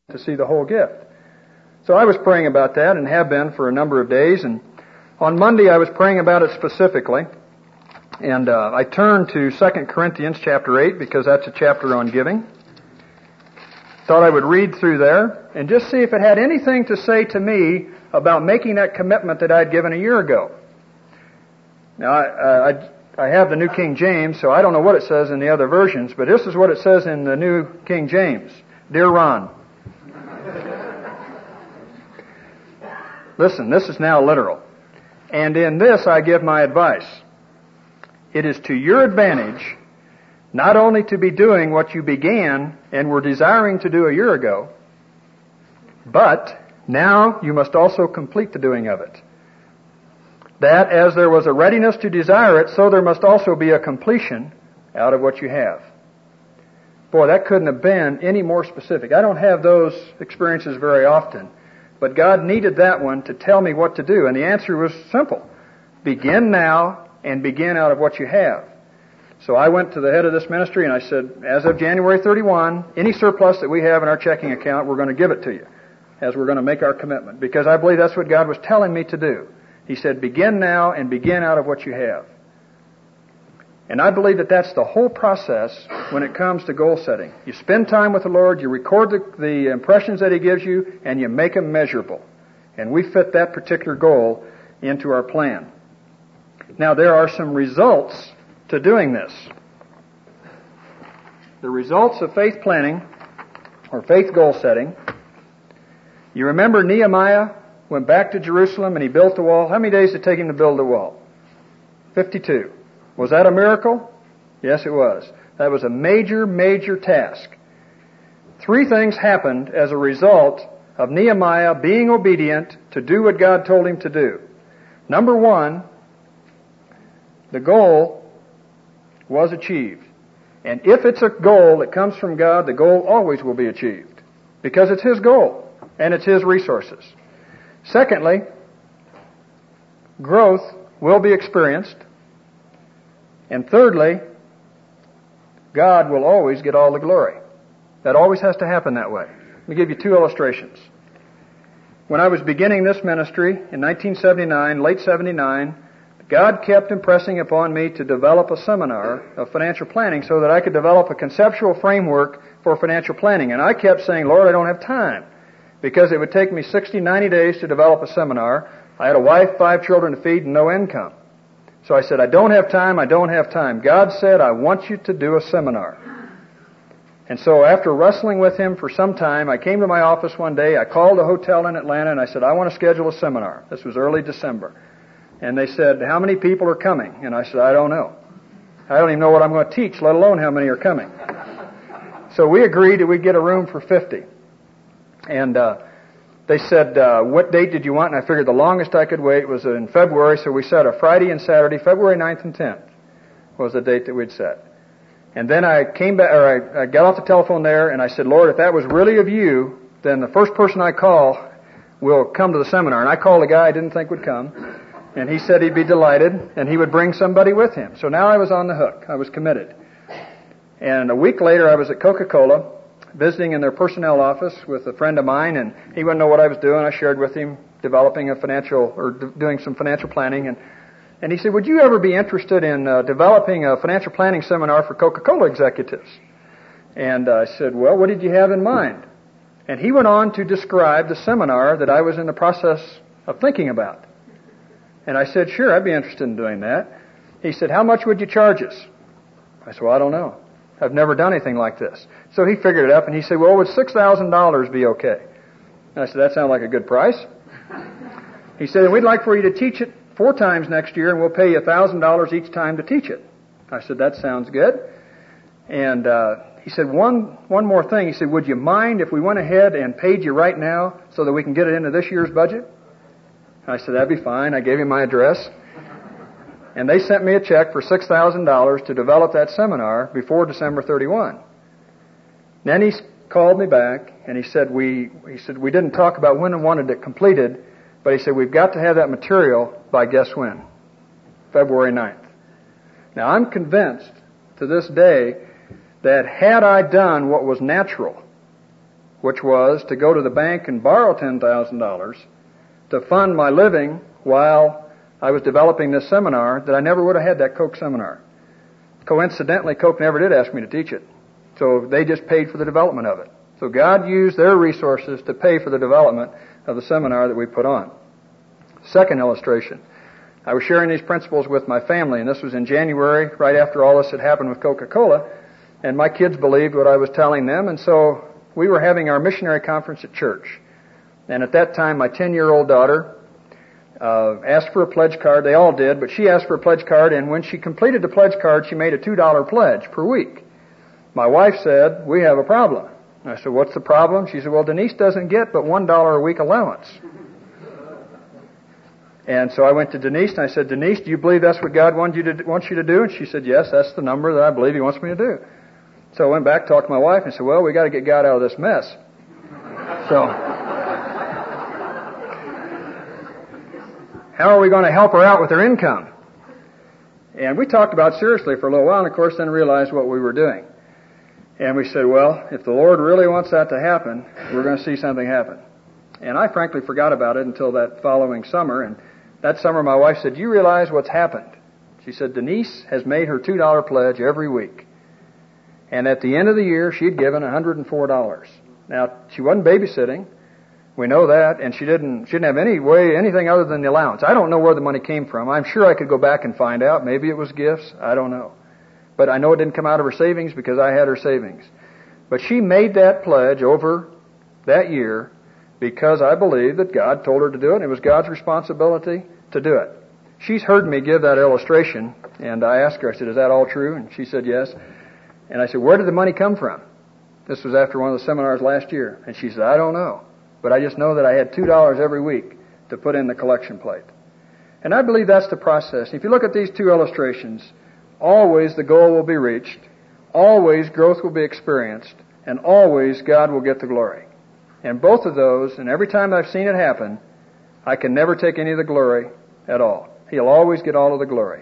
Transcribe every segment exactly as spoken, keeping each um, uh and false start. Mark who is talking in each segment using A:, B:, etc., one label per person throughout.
A: to see the whole gift. So I was praying about that and have been for a number of days. And on Monday I was praying about it specifically. And uh, I turned to Second Corinthians chapter eight because that's a chapter on giving. Thought I would read through there and just see if it had anything to say to me about making that commitment that I'd given a year ago. Now, I, uh, I, I have the New King James, so I don't know what it says in the other versions, but this is what it says in the New King James. Dear Ron, listen, this is now literal. And in this I give my advice. It is to your advantage not only to be doing what you began and were desiring to do a year ago, but now you must also complete the doing of it. That as there was a readiness to desire it, so there must also be a completion out of what you have. Boy, that couldn't have been any more specific. I don't have those experiences very often. But God needed that one to tell me what to do. And the answer was simple. Begin now and begin out of what you have. So I went to the head of this ministry and I said, as of January thirty-first, any surplus that we have in our checking account, we're going to give it to you as we're going to make our commitment. Because I believe that's what God was telling me to do. He said, begin now and begin out of what you have. And I believe that that's the whole process when it comes to goal setting. You spend time with the Lord, you record the, the impressions that He gives you, and you make them measurable. And we fit that particular goal into our plan. Now, there are some results to doing this. The results of faith planning, or faith goal setting. You remember Nehemiah went back to Jerusalem and he built the wall. How many days did it take him to build the wall? fifty-two. Was that a miracle? Yes, it was. That was a major, major task. Three things happened as a result of Nehemiah being obedient to do what God told him to do. Number one, the goal was achieved. And if it's a goal that comes from God, the goal always will be achieved. Because it's His goal and it's His resources. Secondly, growth will be experienced. And thirdly, God will always get all the glory. That always has to happen that way. Let me give you two illustrations. When I was beginning this ministry in nineteen seventy-nine, late seventy-nine, God kept impressing upon me to develop a seminar of financial planning so that I could develop a conceptual framework for financial planning. And I kept saying, Lord, I don't have time. Because it would take me sixty, ninety days to develop a seminar. I had a wife, five children to feed, and no income. So I said, I don't have time, I don't have time. God said, I want you to do a seminar. And so after wrestling with Him for some time, I came to my office one day, I called a hotel in Atlanta, and I said, I want to schedule a seminar. This was early December. And they said, how many people are coming? And I said, I don't know. I don't even know what I'm going to teach, let alone how many are coming. So we agreed that we'd get a room for fifty. And uh They said, uh, what date did you want? And I figured the longest I could wait was in February, so we set a Friday and Saturday. February ninth and tenth was the date that we'd set. And then I came back, or I, I got off the telephone there, and I said, Lord, if that was really of you, then the first person I call will come to the seminar. And I called a guy I didn't think would come, and he said he'd be delighted, and he would bring somebody with him. So now I was on the hook. I was committed. And a week later, I was at Coca-Cola, visiting in their personnel office with a friend of mine, and he wouldn't know what I was doing. I shared with him developing a financial, or d- doing some financial planning, and and he said, would you ever be interested in uh, developing a financial planning seminar for Coca-Cola executives? And uh, I said, well, what did you have in mind? And he went on to describe the seminar that I was in the process of thinking about. And I said, sure, I'd be interested in doing that. He said, how much would you charge us? I said, well, I don't know. I've never done anything like this. So he figured it up, and he said, well, would six thousand dollars be okay? And I said, that sounds like a good price. He said, and we'd like for you to teach it four times next year, and we'll pay you one thousand dollars each time to teach it. I said, that sounds good. And uh he said, one one more thing. He said, would you mind if we went ahead and paid you right now so that we can get it into this year's budget? I said, that'd be fine. I gave him my address. And they sent me a check for six thousand dollars to develop that seminar before December thirty-first. Then he called me back and he said, we he said we didn't talk about when and wanted it completed, but he said, we've got to have that material by guess when? February ninth. Now, I'm convinced to this day that had I done what was natural, which was to go to the bank and borrow ten thousand dollars to fund my living while I was developing this seminar, that I never would have had that Coke seminar. Coincidentally, Coke never did ask me to teach it. So they just paid for the development of it. So God used their resources to pay for the development of the seminar that we put on. Second illustration. I was sharing these principles with my family, and this was in January, right after all this had happened with Coca-Cola, and my kids believed what I was telling them, and so we were having our missionary conference at church. And at that time, my ten-year-old daughter uh, asked for a pledge card. They all did, but she asked for a pledge card, and when she completed the pledge card, she made a two dollar pledge per week. My wife said, "We have a problem." I said, "What's the problem?" She said, "Well, Denise doesn't get but one dollar a week allowance." And so I went to Denise and I said, "Denise, do you believe that's what God wants you to wants you to do?" And she said, "Yes, that's the number that I believe He wants me to do." So I went back, talked to my wife, and said, "Well, we got to get God out of this mess." So how are we going to help her out with her income? And we talked about it seriously for a little while, and of course then realized what we were doing. And we said, well, if the Lord really wants that to happen, we're going to see something happen. And I frankly forgot about it until that following summer. And that summer my wife said, "Do you realize what's happened?" She said, "Denise has made her two dollar pledge every week. And at the end of the year, she'd given one hundred four dollars. Now, she wasn't babysitting. We know that. And she didn't, she didn't have any way, anything other than the allowance. I don't know where the money came from. I'm sure I could go back and find out. Maybe it was gifts. I don't know. But I know it didn't come out of her savings because I had her savings. But she made that pledge over that year because I believe that God told her to do it, and it was God's responsibility to do it. She's heard me give that illustration, and I asked her, I said, "Is that all true?" And she said, "Yes." And I said, "Where did the money come from?" This was after one of the seminars last year. And she said, "I don't know. But I just know that I had two dollars every week to put in the collection plate." And I believe that's the process. If you look at these two illustrations, always the goal will be reached, always growth will be experienced, and always God will get the glory. And both of those, and every time I've seen it happen, I can never take any of the glory at all. He'll always get all of the glory.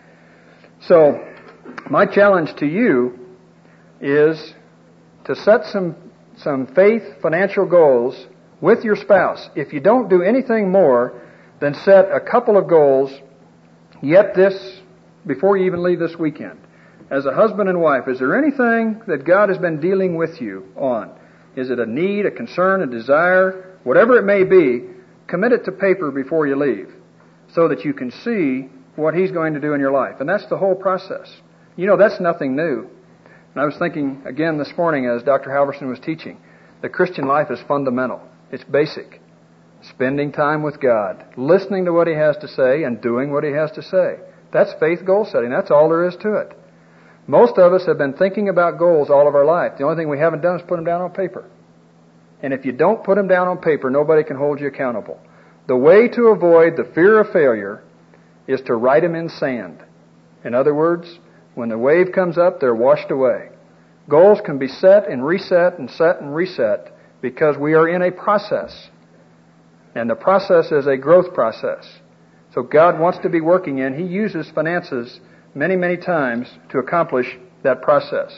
A: So, my challenge to you is to set some, some faith financial goals with your spouse. If you don't do anything more than set a couple of goals, yet this, before you even leave this weekend. As a husband and wife, is there anything that God has been dealing with you on? Is it a need, a concern, a desire? Whatever it may be, commit it to paper before you leave so that you can see what He's going to do in your life. And that's the whole process. You know, that's nothing new. And I was thinking again this morning as Doctor Halverson was teaching, the Christian life is fundamental. It's basic. Spending time with God, listening to what He has to say, and doing what He has to say. That's faith goal setting. That's all there is to it. Most of us have been thinking about goals all of our life. The only thing we haven't done is put them down on paper. And if you don't put them down on paper, nobody can hold you accountable. The way to avoid the fear of failure is to write them in sand. In other words, when the wave comes up, they're washed away. Goals can be set and reset and set and reset because we are in a process. And the process is a growth process. So God wants to be working in. He uses finances many, many times to accomplish that process.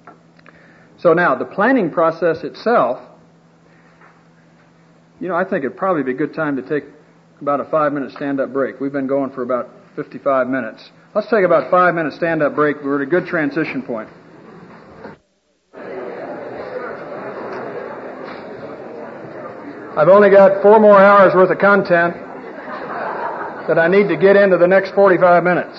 A: So now, the planning process itself, you know, I think it'd probably be a good time to take about a five-minute stand-up break. We've been going for about fifty-five minutes. Let's take about a five-minute stand-up break. We're at a good transition point. I've only got four more hours worth of content that I need to get into the next forty-five minutes.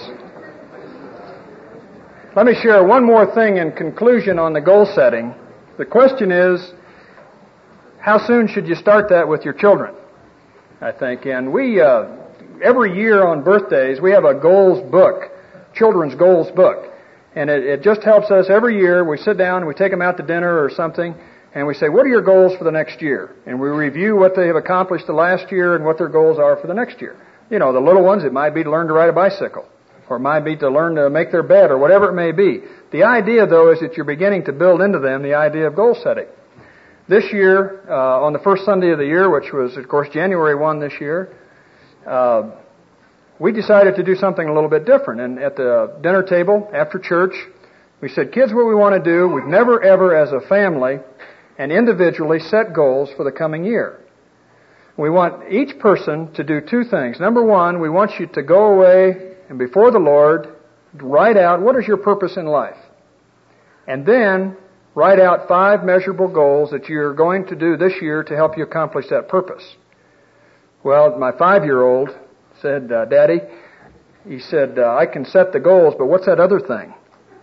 A: Let me share one more thing in conclusion on the goal setting. The question is, how soon should you start that with your children? I think. And we, uh, every year on birthdays, we have a goals book, children's goals book. And it, it just helps us every year. We sit down and we take them out to dinner or something, and we say, what are your goals for the next year? And we review what they have accomplished the last year and what their goals are for the next year. You know, the little ones, it might be to learn to ride a bicycle, or it might be to learn to make their bed, or whatever it may be. The idea, though, is that you're beginning to build into them the idea of goal setting. This year, uh, on the first Sunday of the year, which was, of course, January first this year, uh, we decided to do something a little bit different. And at the dinner table after church, we said, kids, what we want to do, we've never, ever, as a family, and individually set goals for the coming year. We want each person to do two things. Number one, we want you to go away and before the Lord, write out what is your purpose in life. And then write out five measurable goals that you're going to do this year to help you accomplish that purpose. Well, my five-year-old said, uh, Daddy, he said, uh, I can set the goals, but what's that other thing?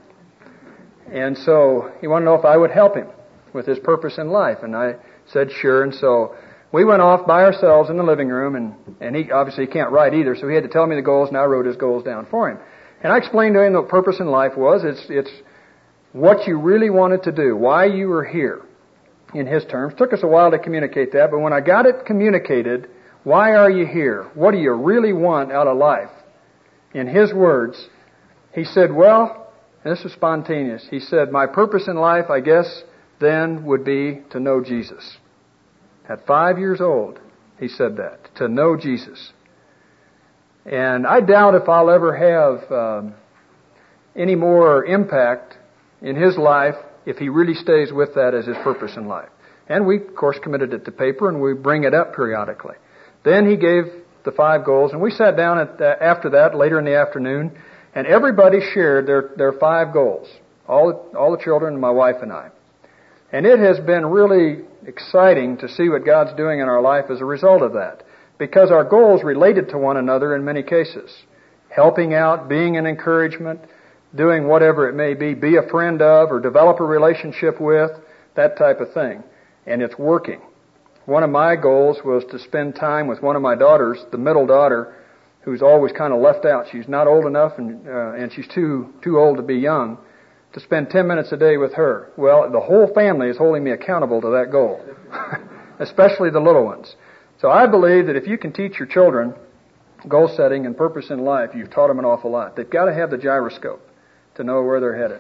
A: And so he wanted to know if I would help him with his purpose in life. And I said, sure. And so we went off by ourselves in the living room, and, and he obviously he can't write either, so he had to tell me the goals, and I wrote his goals down for him. And I explained to him what purpose in life was. It's, it's what you really wanted to do, why you were here, in his terms. It took us a while to communicate that, but when I got it communicated, why are you here? What do you really want out of life? In his words, he said, well, and this was spontaneous, he said, my purpose in life, I guess, then would be to know Jesus. At five years old, he said that, to know Jesus. And I doubt if I'll ever have um, any more impact in his life if he really stays with that as his purpose in life. And we, of course, committed it to paper, and we bring it up periodically. Then he gave the five goals, and we sat down at the, after that, later in the afternoon, and everybody shared their, their five goals, all the, all the children, my wife and I. And it has been really exciting to see what God's doing in our life as a result of that, because our goals related to one another in many cases. Helping out, being an encouragement, doing whatever it may be, be a friend of or develop a relationship with, that type of thing. And it's working. One of my goals was to spend time with one of my daughters, the middle daughter, who's always kind of left out. She's not old enough, and uh, and she's too too old to be young, to spend ten minutes a day with her. Well, the whole family is holding me accountable to that goal, especially the little ones. So I believe that if you can teach your children goal setting and purpose in life, you've taught them an awful lot. They've got to have the gyroscope to know where they're headed.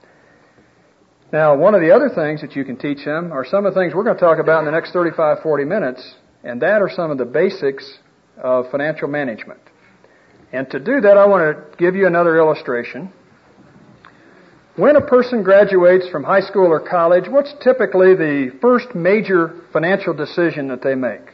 A: Now, one of the other things that you can teach them are some of the things we're going to talk about in the next thirty-five, forty minutes, and that are some of the basics of financial management. And to do that, I want to give you another illustration. When a person graduates from high school or college, what's typically the first major financial decision that they make?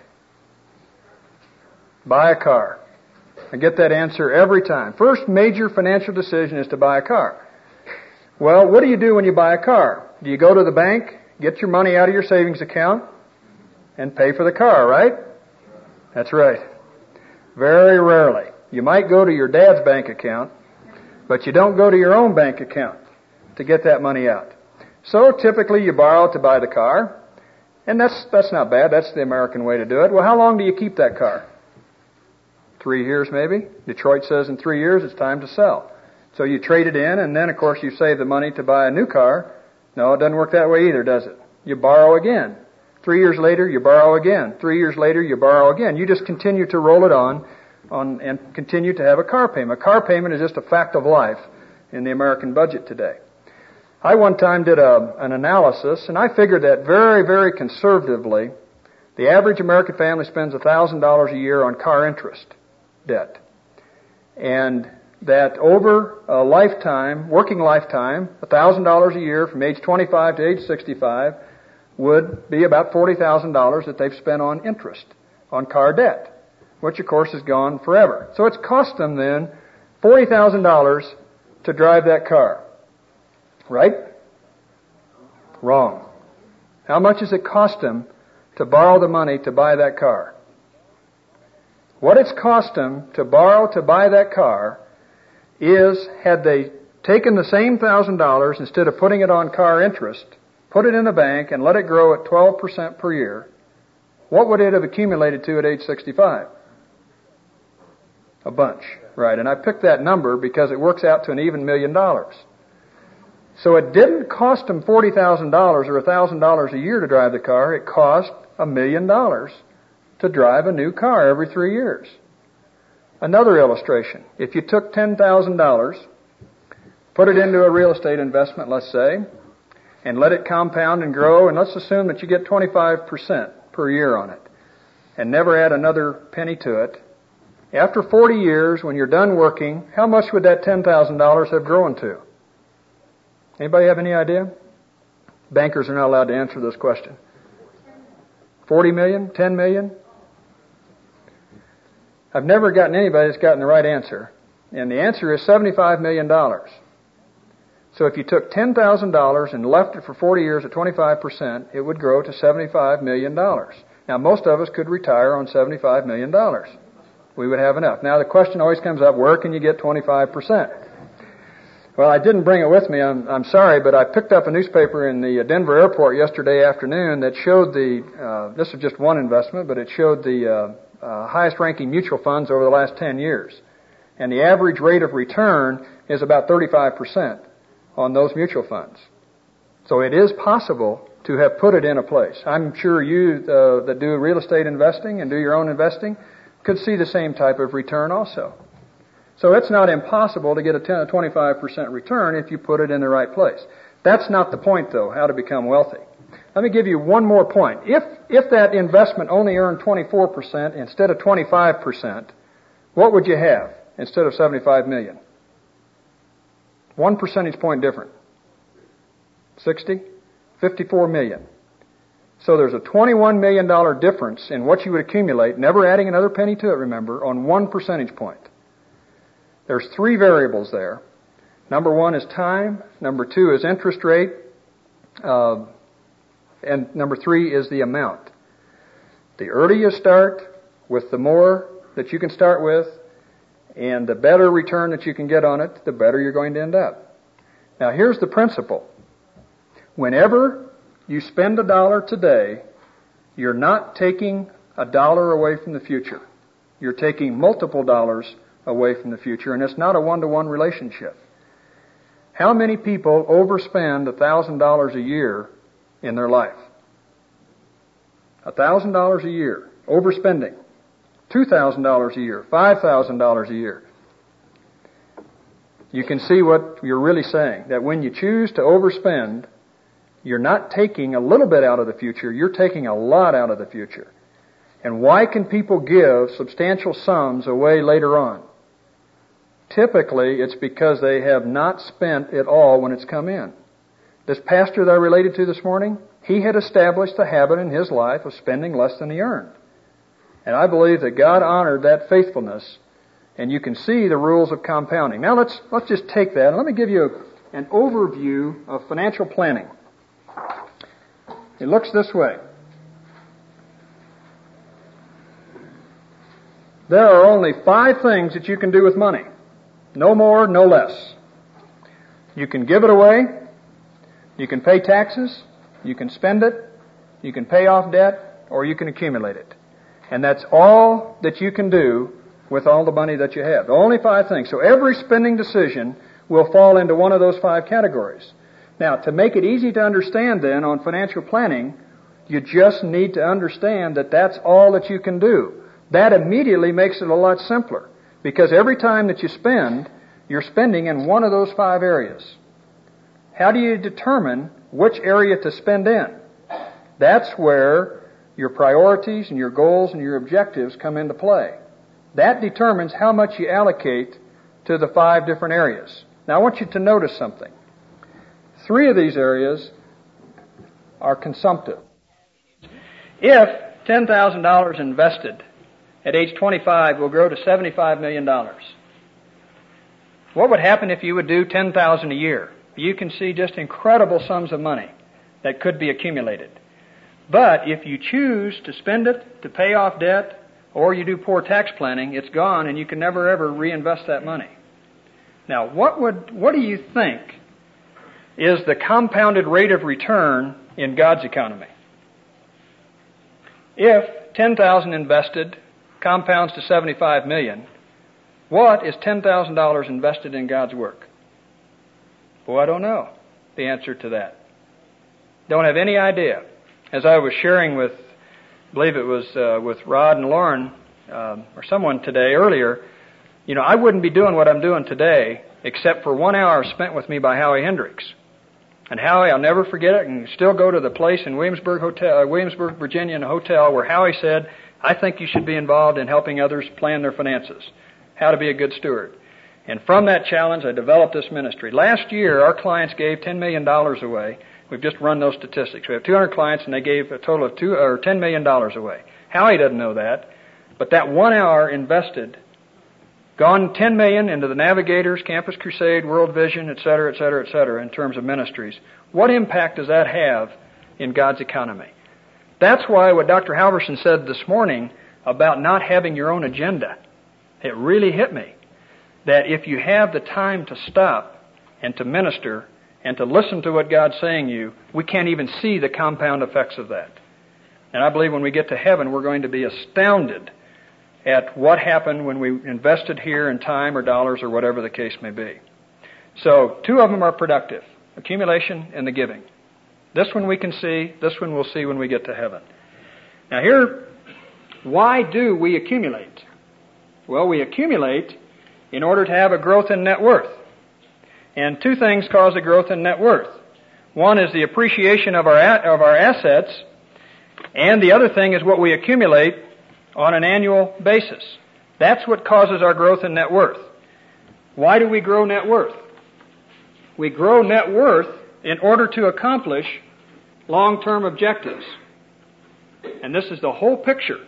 A: Buy a car. I get that answer every time. First major financial decision is to buy a car. Well, what do you do when you buy a car? Do you go to the bank, get your money out of your savings account, and pay for the car, right? That's right. Very rarely. You might go to your dad's bank account, but you don't go to your own bank account to get that money out. So typically you borrow to buy the car, and that's that's not bad. That's the American way to do it. Well, how long do you keep that car? Three years maybe. Detroit says in three years it's time to sell. So you trade it in, and then, of course, you save the money to buy a new car. No, it doesn't work that way either, does it? You borrow again. Three years later, you borrow again. Three years later, you borrow again. You just continue to roll it on, on and continue to have a car payment. A car payment is just a fact of life in the American budget today. I one time did a, an analysis, and I figured that very, very conservatively, the average American family spends one thousand dollars a year on car interest debt. And that over a lifetime, working lifetime, one thousand dollars a year from age twenty-five to age sixty-five would be about forty thousand dollars that they've spent on interest, on car debt, which of course is gone forever. So it's cost them then forty thousand dollars to drive that car. Right? Wrong. How much does it cost them to borrow the money to buy that car? What it's cost them to borrow to buy that car is, had they taken the same one thousand dollars, instead of putting it on car interest, put it in the bank and let it grow at twelve percent per year, what would it have accumulated to at age sixty-five? A bunch, right? And I picked that number because it works out to an even million dollars. So it didn't cost them forty thousand dollars or one thousand dollars a year to drive the car. It cost a million dollars to drive a new car every three years. Another illustration. If you took ten thousand dollars, put it into a real estate investment, let's say, and let it compound and grow, and let's assume that you get twenty-five percent per year on it, and never add another penny to it, after forty years, when you're done working, how much would that ten thousand dollars have grown to? Anybody have any idea? Bankers are not allowed to answer this question. forty million? ten million? I've never gotten anybody that's gotten the right answer. And the answer is seventy-five million dollars. So if you took ten thousand dollars and left it for forty years at twenty-five percent, it would grow to seventy-five million dollars. Now, most of us could retire on seventy-five million dollars. We would have enough. Now, the question always comes up, where can you get twenty-five percent? Well, I didn't bring it with me. I'm, I'm sorry, but I picked up a newspaper in the Denver airport yesterday afternoon that showed the, uh, this is just one investment, but it showed the uh, uh, highest ranking mutual funds over the last ten years. And the average rate of return is about thirty-five percent on those mutual funds. So it is possible to have put it in a place. I'm sure you uh, that do real estate investing and do your own investing could see the same type of return also. So it's not impossible to get a ten or twenty-five percent return if you put it in the right place. That's not the point, though, how to become wealthy. Let me give you one more point. If if that investment only earned twenty-four percent instead of twenty-five percent, what would you have instead of seventy-five million? One percentage point different. sixty? fifty-four million. So there's a twenty-one million dollars difference in what you would accumulate, never adding another penny to it, remember, on one percentage point. There's three variables there. Number one is time. Number two is interest rate. Uh, and number three is the amount. The earlier you start, with the more that you can start with, and the better return that you can get on it, the better you're going to end up. Now, here's the principle. Whenever you spend a dollar today, you're not taking a dollar away from the future. You're taking multiple dollars away from the future, and it's not a one-to-one relationship. How many people overspend one thousand dollars a year in their life? one thousand dollars a year, overspending. two thousand dollars a year, five thousand dollars a year. You can see what you're really saying, that when you choose to overspend, you're not taking a little bit out of the future, you're taking a lot out of the future. And why can people give substantial sums away later on? Typically, it's because they have not spent it all when it's come in. This pastor that I related to this morning, he had established a habit in his life of spending less than he earned. And I believe that God honored that faithfulness, and you can see the rules of compounding. Now let's let's just take that, and let me give you a, an overview of financial planning. It looks this way. There are only five things that you can do with money. No more, no less. You can give it away. You can pay taxes. You can spend it. You can pay off debt, or you can accumulate it. And that's all that you can do with all the money that you have. The only five things. So every spending decision will fall into one of those five categories. Now, to make it easy to understand then on financial planning, you just need to understand that that's all that you can do. That immediately makes it a lot simpler, because every time that you spend, you're spending in one of those five areas. How do you determine which area to spend in? That's where your priorities and your goals and your objectives come into play. That determines how much you allocate to the five different areas. Now, I want you to notice something. Three of these areas are consumptive. If ten thousand dollars invested at age twenty-five will grow to seventy-five million dollars, what would happen if you would do ten thousand dollars a year? You can see just incredible sums of money that could be accumulated. But if you choose to spend it to pay off debt, or you do poor tax planning, it's gone and you can never ever reinvest that money. Now, what would what do you think is the compounded rate of return in God's economy? If ten thousand dollars invested compounds to seventy-five million dollars, what is ten thousand dollars invested in God's work? Well, I don't know the answer to that. Don't have any idea. As I was sharing with, I believe it was uh, with Rod and Lauren, um, or someone today earlier, you know, I wouldn't be doing what I'm doing today except for one hour spent with me by Howie Hendricks. And Howie, I'll never forget it, and still go to the place in Williamsburg, hotel, uh, Williamsburg, Virginia, in a hotel where Howie said, I think you should be involved in helping others plan their finances, how to be a good steward. And from that challenge, I developed this ministry. Last year, our clients gave ten million dollars away We've just run those statistics. We have two hundred clients, and they gave a total of two or ten million dollars away. Howie doesn't know that, but that one hour invested, gone ten million dollars into the Navigators, Campus Crusade, World Vision, et cetera, et cetera, et cetera, in terms of ministries. What impact does that have in God's economy? That's why what Doctor Halverson said this morning about not having your own agenda, it really hit me. That if you have the time to stop and to minister and to listen to what God's saying to you, we can't even see the compound effects of that. And I believe when we get to heaven, we're going to be astounded at what happened when we invested here in time or dollars or whatever the case may be. So, two of them are productive, accumulation and the giving. This one we can see, this one we'll see when we get to heaven. Now here, why do we accumulate? Well, we accumulate in order to have a growth in net worth. And two things cause a growth in net worth. One is the appreciation of our of our assets, and the other thing is what we accumulate on an annual basis. That's what causes our growth in net worth. Why do we grow net worth? We grow net worth in order to accomplish long-term objectives. And this is the whole picture.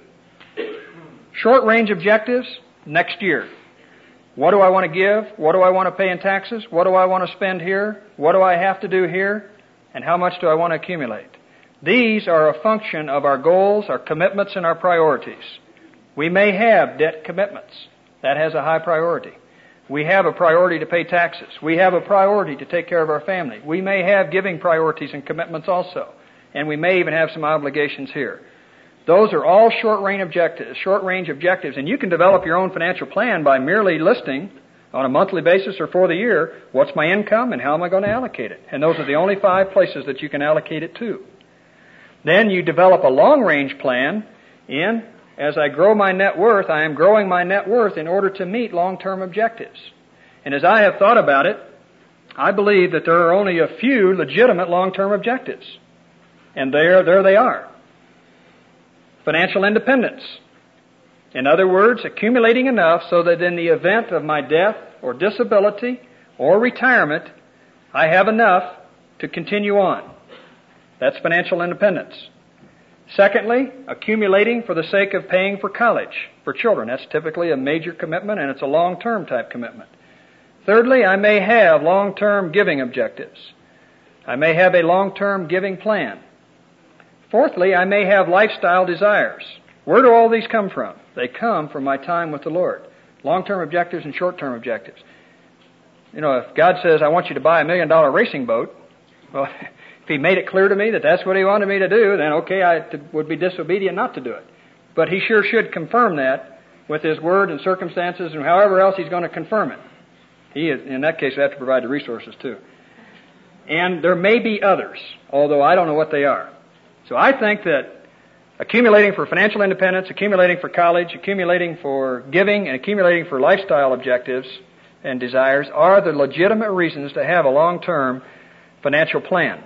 A: Short-range objectives, next year. What do I want to give? What do I want to pay in taxes? What do I want to spend here? What do I have to do here? And how much do I want to accumulate? These are a function of our goals, our commitments, and our priorities. We may have debt commitments. That has a high priority. We have a priority to pay taxes. We have a priority to take care of our family. We may have giving priorities and commitments also. And we may even have some obligations here. Those are all short-range objectives, short-range objectives, and you can develop your own financial plan by merely listing on a monthly basis or for the year, what's my income and how am I going to allocate it? And those are the only five places that you can allocate it to. Then you develop a long-range plan in, as I grow my net worth, I am growing my net worth in order to meet long-term objectives. And as I have thought about it, I believe that there are only a few legitimate long-term objectives. And there, there they are. Financial independence. In other words, accumulating enough so that in the event of my death or disability or retirement, I have enough to continue on. That's financial independence. Secondly, accumulating for the sake of paying for college for children. That's typically a major commitment, and it's a long-term type commitment. Thirdly, I may have long-term giving objectives. I may have a long-term giving plan. Fourthly, I may have lifestyle desires. Where do all these come from? They come from my time with the Lord. Long-term objectives and short-term objectives. You know, if God says, I want you to buy a million-dollar racing boat, well, if He made it clear to me that that's what He wanted me to do, then okay, I would be disobedient not to do it. But He sure should confirm that with His Word and circumstances and however else He's going to confirm it. He is, in that case, we have to provide the resources too. And there may be others, although I don't know what they are. So I think that accumulating for financial independence, accumulating for college, accumulating for giving, and accumulating for lifestyle objectives and desires are the legitimate reasons to have a long-term financial plan.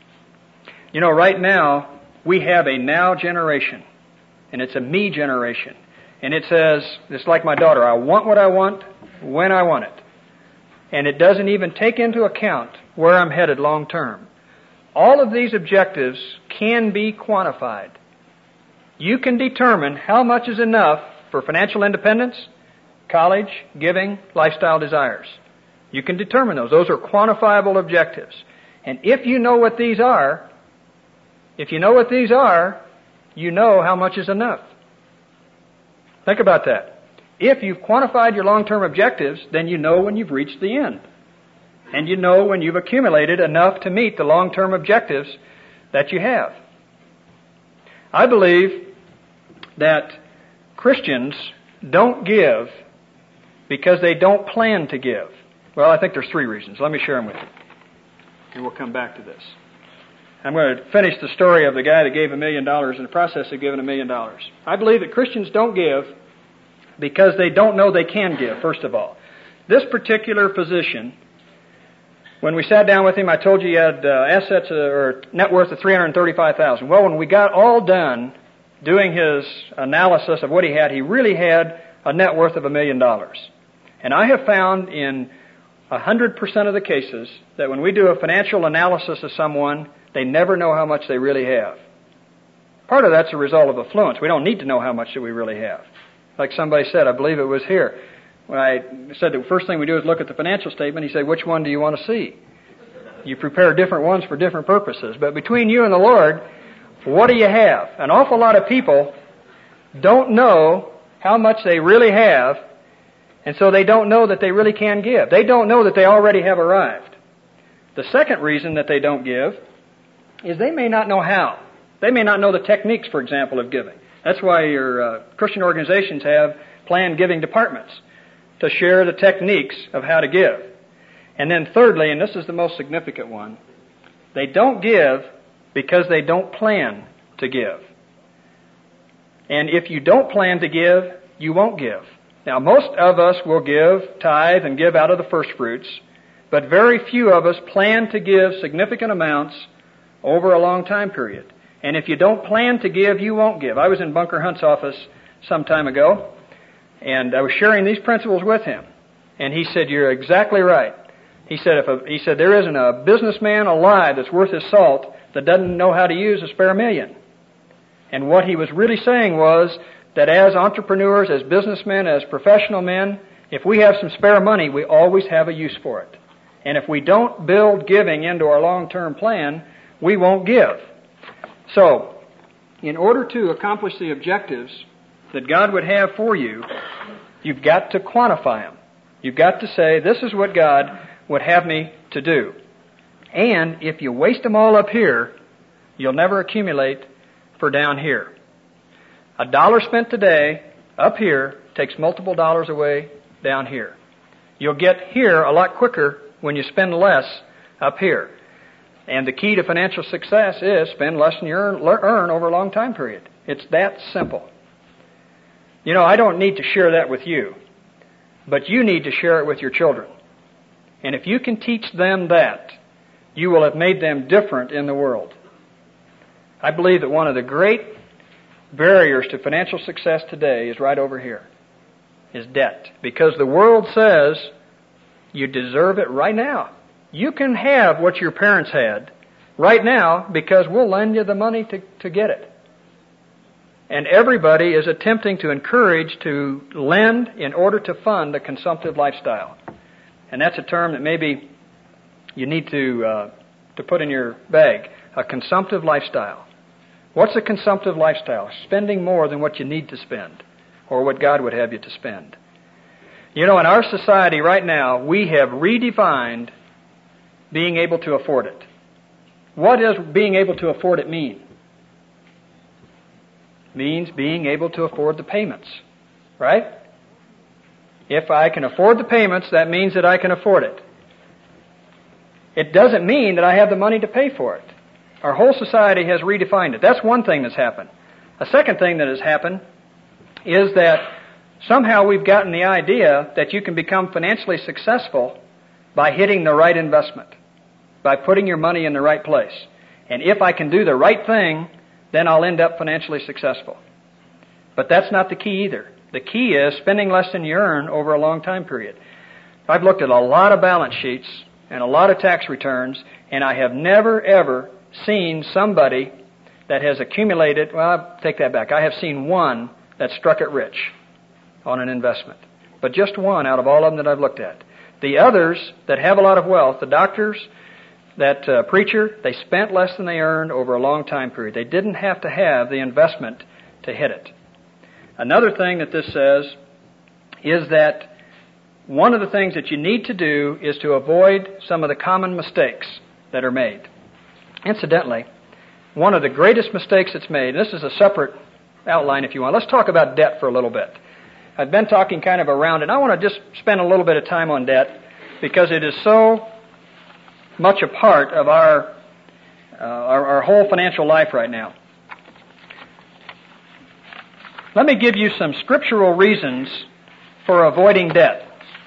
A: You know, right now, we have a now generation, and it's a me generation. And it says, it's like my daughter, I want what I want, when I want it. And it doesn't even take into account where I'm headed long-term. All of these objectives can be quantified. You can determine how much is enough for financial independence, college, giving, lifestyle desires. You can determine those. Those are quantifiable objectives. And if you know what these are, if you know what these are, you know how much is enough. Think about that. If you've quantified your long-term objectives, then you know when you've reached the end. And you know when you've accumulated enough to meet the long-term objectives that you have. I believe that Christians don't give because they don't plan to give. Well, I think there's three reasons. Let me share them with you. And we'll come back to this. I'm going to finish the story of the guy that gave a million dollars in the process of giving a million dollars. I believe that Christians don't give because they don't know they can give, first of all. This particular physician, when we sat down with him, I told you he had uh, assets uh, or net worth of three hundred thirty-five thousand dollars. Well, when we got all done doing his analysis of what he had, he really had a net worth of a million dollars. And I have found in one hundred percent of the cases that when we do a financial analysis of someone, they never know how much they really have. Part of that's a result of affluence. We don't need to know how much that we really have. Like somebody said, I believe it was here, when I said the first thing we do is look at the financial statement, he said, which one do you want to see? You prepare different ones for different purposes. But between you and the Lord, what do you have? An awful lot of people don't know how much they really have, and so they don't know that they really can give. They don't know that they already have arrived. The second reason that they don't give is they may not know how. They may not know the techniques, for example, of giving. That's why your uh, Christian organizations have planned giving departments to share the techniques of how to give. And then thirdly, and this is the most significant one, they don't give because they don't plan to give. And if you don't plan to give, you won't give. Now, most of us will give tithe and give out of the first fruits, but very few of us plan to give significant amounts over a long time period. And if you don't plan to give, you won't give. I was in Bunker Hunt's office some time ago, and I was sharing these principles with him. And he said, you're exactly right. He said, if a, he said, there isn't a businessman alive that's worth his salt that doesn't know how to use a spare million. And what he was really saying was that as entrepreneurs, as businessmen, as professional men, if we have some spare money, we always have a use for it. And if we don't build giving into our long-term plan, we won't give. So, in order to accomplish the objectives that God would have for you, you've got to quantify them. You've got to say, this is what God would have me to do. And if you waste them all up here, you'll never accumulate for down here. A dollar spent today up here takes multiple dollars away down here. You'll get here a lot quicker when you spend less up here. And the key to financial success is spend less than you earn, earn over a long time period. It's that simple. You know, I don't need to share that with you, but you need to share it with your children. And if you can teach them that, you will have made them different in the world. I believe that one of the great barriers to financial success today is right over here, is debt. Because the world says you deserve it right now. You can have what your parents had right now because we'll lend you the money to, to get it. And everybody is attempting to encourage to lend in order to fund a consumptive lifestyle. And that's a term that maybe you need to uh, to put in your bag. A consumptive lifestyle. What's a consumptive lifestyle? Spending more than what you need to spend or what God would have you to spend. You know, in our society right now, we have redefined being able to afford it. What does being able to afford it mean? It means being able to afford the payments, right? If I can afford the payments, that means that I can afford it. It doesn't mean that I have the money to pay for it. Our whole society has redefined it. That's one thing that's happened. A second thing that has happened is that somehow we've gotten the idea that you can become financially successful by hitting the right investment, by putting your money in the right place. And if I can do the right thing, then I'll end up financially successful. But that's not the key either. The key is spending less than you earn over a long time period. I've looked at a lot of balance sheets and a lot of tax returns, and I have never, ever seen somebody that has accumulated, well, I'll take that back. I have seen one that struck it rich on an investment. But just one out of all of them that I've looked at. The others that have a lot of wealth, the doctors, that uh, preacher, they spent less than they earned over a long time period. They didn't have to have the investment to hit it. Another thing that this says is that one of the things that you need to do is to avoid some of the common mistakes that are made. Incidentally, one of the greatest mistakes that's made, this is a separate outline if you want. Let's talk about debt for a little bit. I've been talking kind of around it. I want to just spend a little bit of time on debt because it is so much a part of our, uh, our, our whole financial life right now. Let me give you some scriptural reasons for avoiding debt.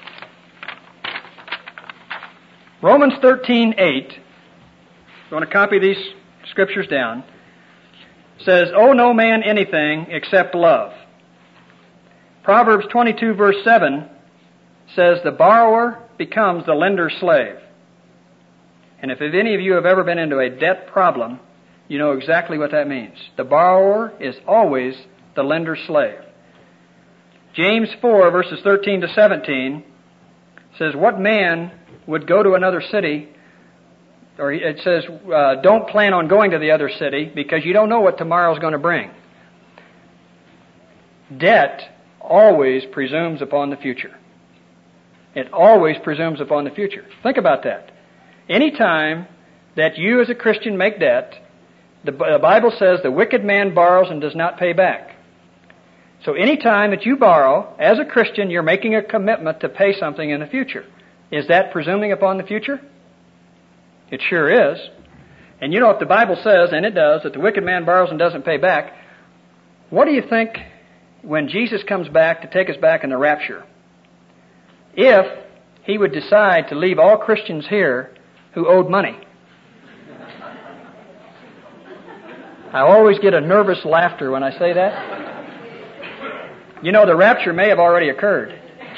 A: Romans thirteen eight, if you want to copy these scriptures down, says, "Owe no man anything except love." Proverbs twenty-two verse seven says, "The borrower becomes the lender's slave." And if any of you have ever been into a debt problem, you know exactly what that means. The borrower is always the lender's slave. James four, verses thirteen to seventeen, says, what man would go to another city, or it says, uh, don't plan on going to the other city because you don't know what tomorrow's going to bring. Debt always presumes upon the future. It always presumes upon the future. Think about that. Any time that you as a Christian make debt, the, the Bible says the wicked man borrows and does not pay back. So any time that you borrow, as a Christian, you're making a commitment to pay something in the future. Is that presuming upon the future? It sure is. And you know, if the Bible says, and it does, that the wicked man borrows and doesn't pay back, what do you think when Jesus comes back to take us back in the rapture? If he would decide to leave all Christians here who owed money. I always get a nervous laughter when I say that. You know, the rapture may have already occurred.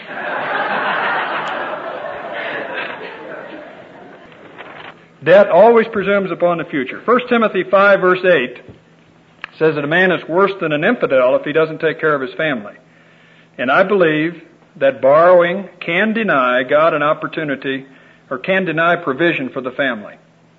A: Debt always presumes upon the future. First Timothy five, verse eight says that a man is worse than an infidel if he doesn't take care of his family. And I believe that borrowing can deny God an opportunity or can deny provision for the family.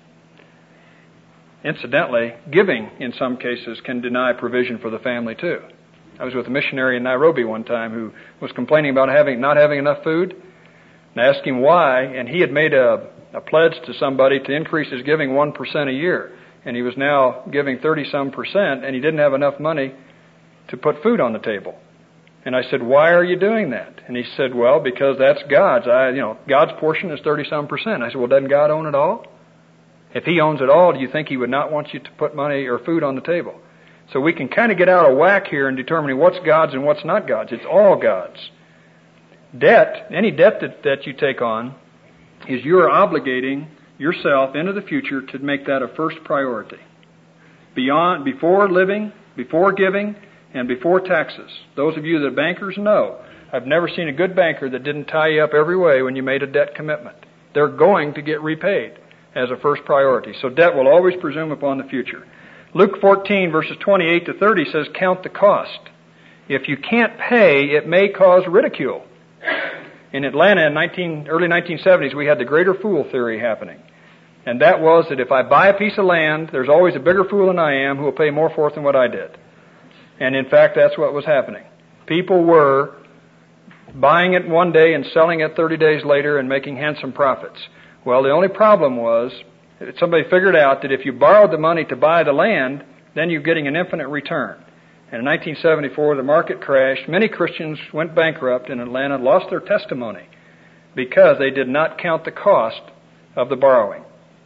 A: Incidentally, giving in some cases can deny provision for the family too. I was with a missionary in Nairobi one time who was complaining about having not having enough food. And I asked him why, and he had made a, a pledge to somebody to increase his giving one percent a year. And he was now giving thirty-some percent, and he didn't have enough money to put food on the table. And I said, why are you doing that? And he said, well, because that's God's. I, you know, God's portion is thirty-some percent. I said, well, doesn't God own it all? If he owns it all, do you think he would not want you to put money or food on the table? So we can kind of get out of whack here in determining what's God's and what's not God's. It's all God's. Debt, any debt that, that you take on, is you're obligating yourself into the future to make that a first priority. Beyond, before living, before giving, and before taxes. Those of you that are bankers know, I've never seen a good banker that didn't tie you up every way when you made a debt commitment. They're going to get repaid as a first priority. So debt will always presume upon the future. Luke fourteen, verses twenty-eight to thirty says, count the cost. If you can't pay, it may cause ridicule. In Atlanta in nineteen, early nineteen seventies, we had the greater fool theory happening. And that was that if I buy a piece of land, there's always a bigger fool than I am who will pay more for it than what I did. And in fact, that's what was happening. People were buying it one day and selling it thirty days later and making handsome profits. Well, the only problem was somebody figured out that if you borrowed the money to buy the land, then you're getting an infinite return. And in nineteen seventy-four, the market crashed. Many Christians went bankrupt in Atlanta, lost their testimony because they did not count the cost of the borrowing.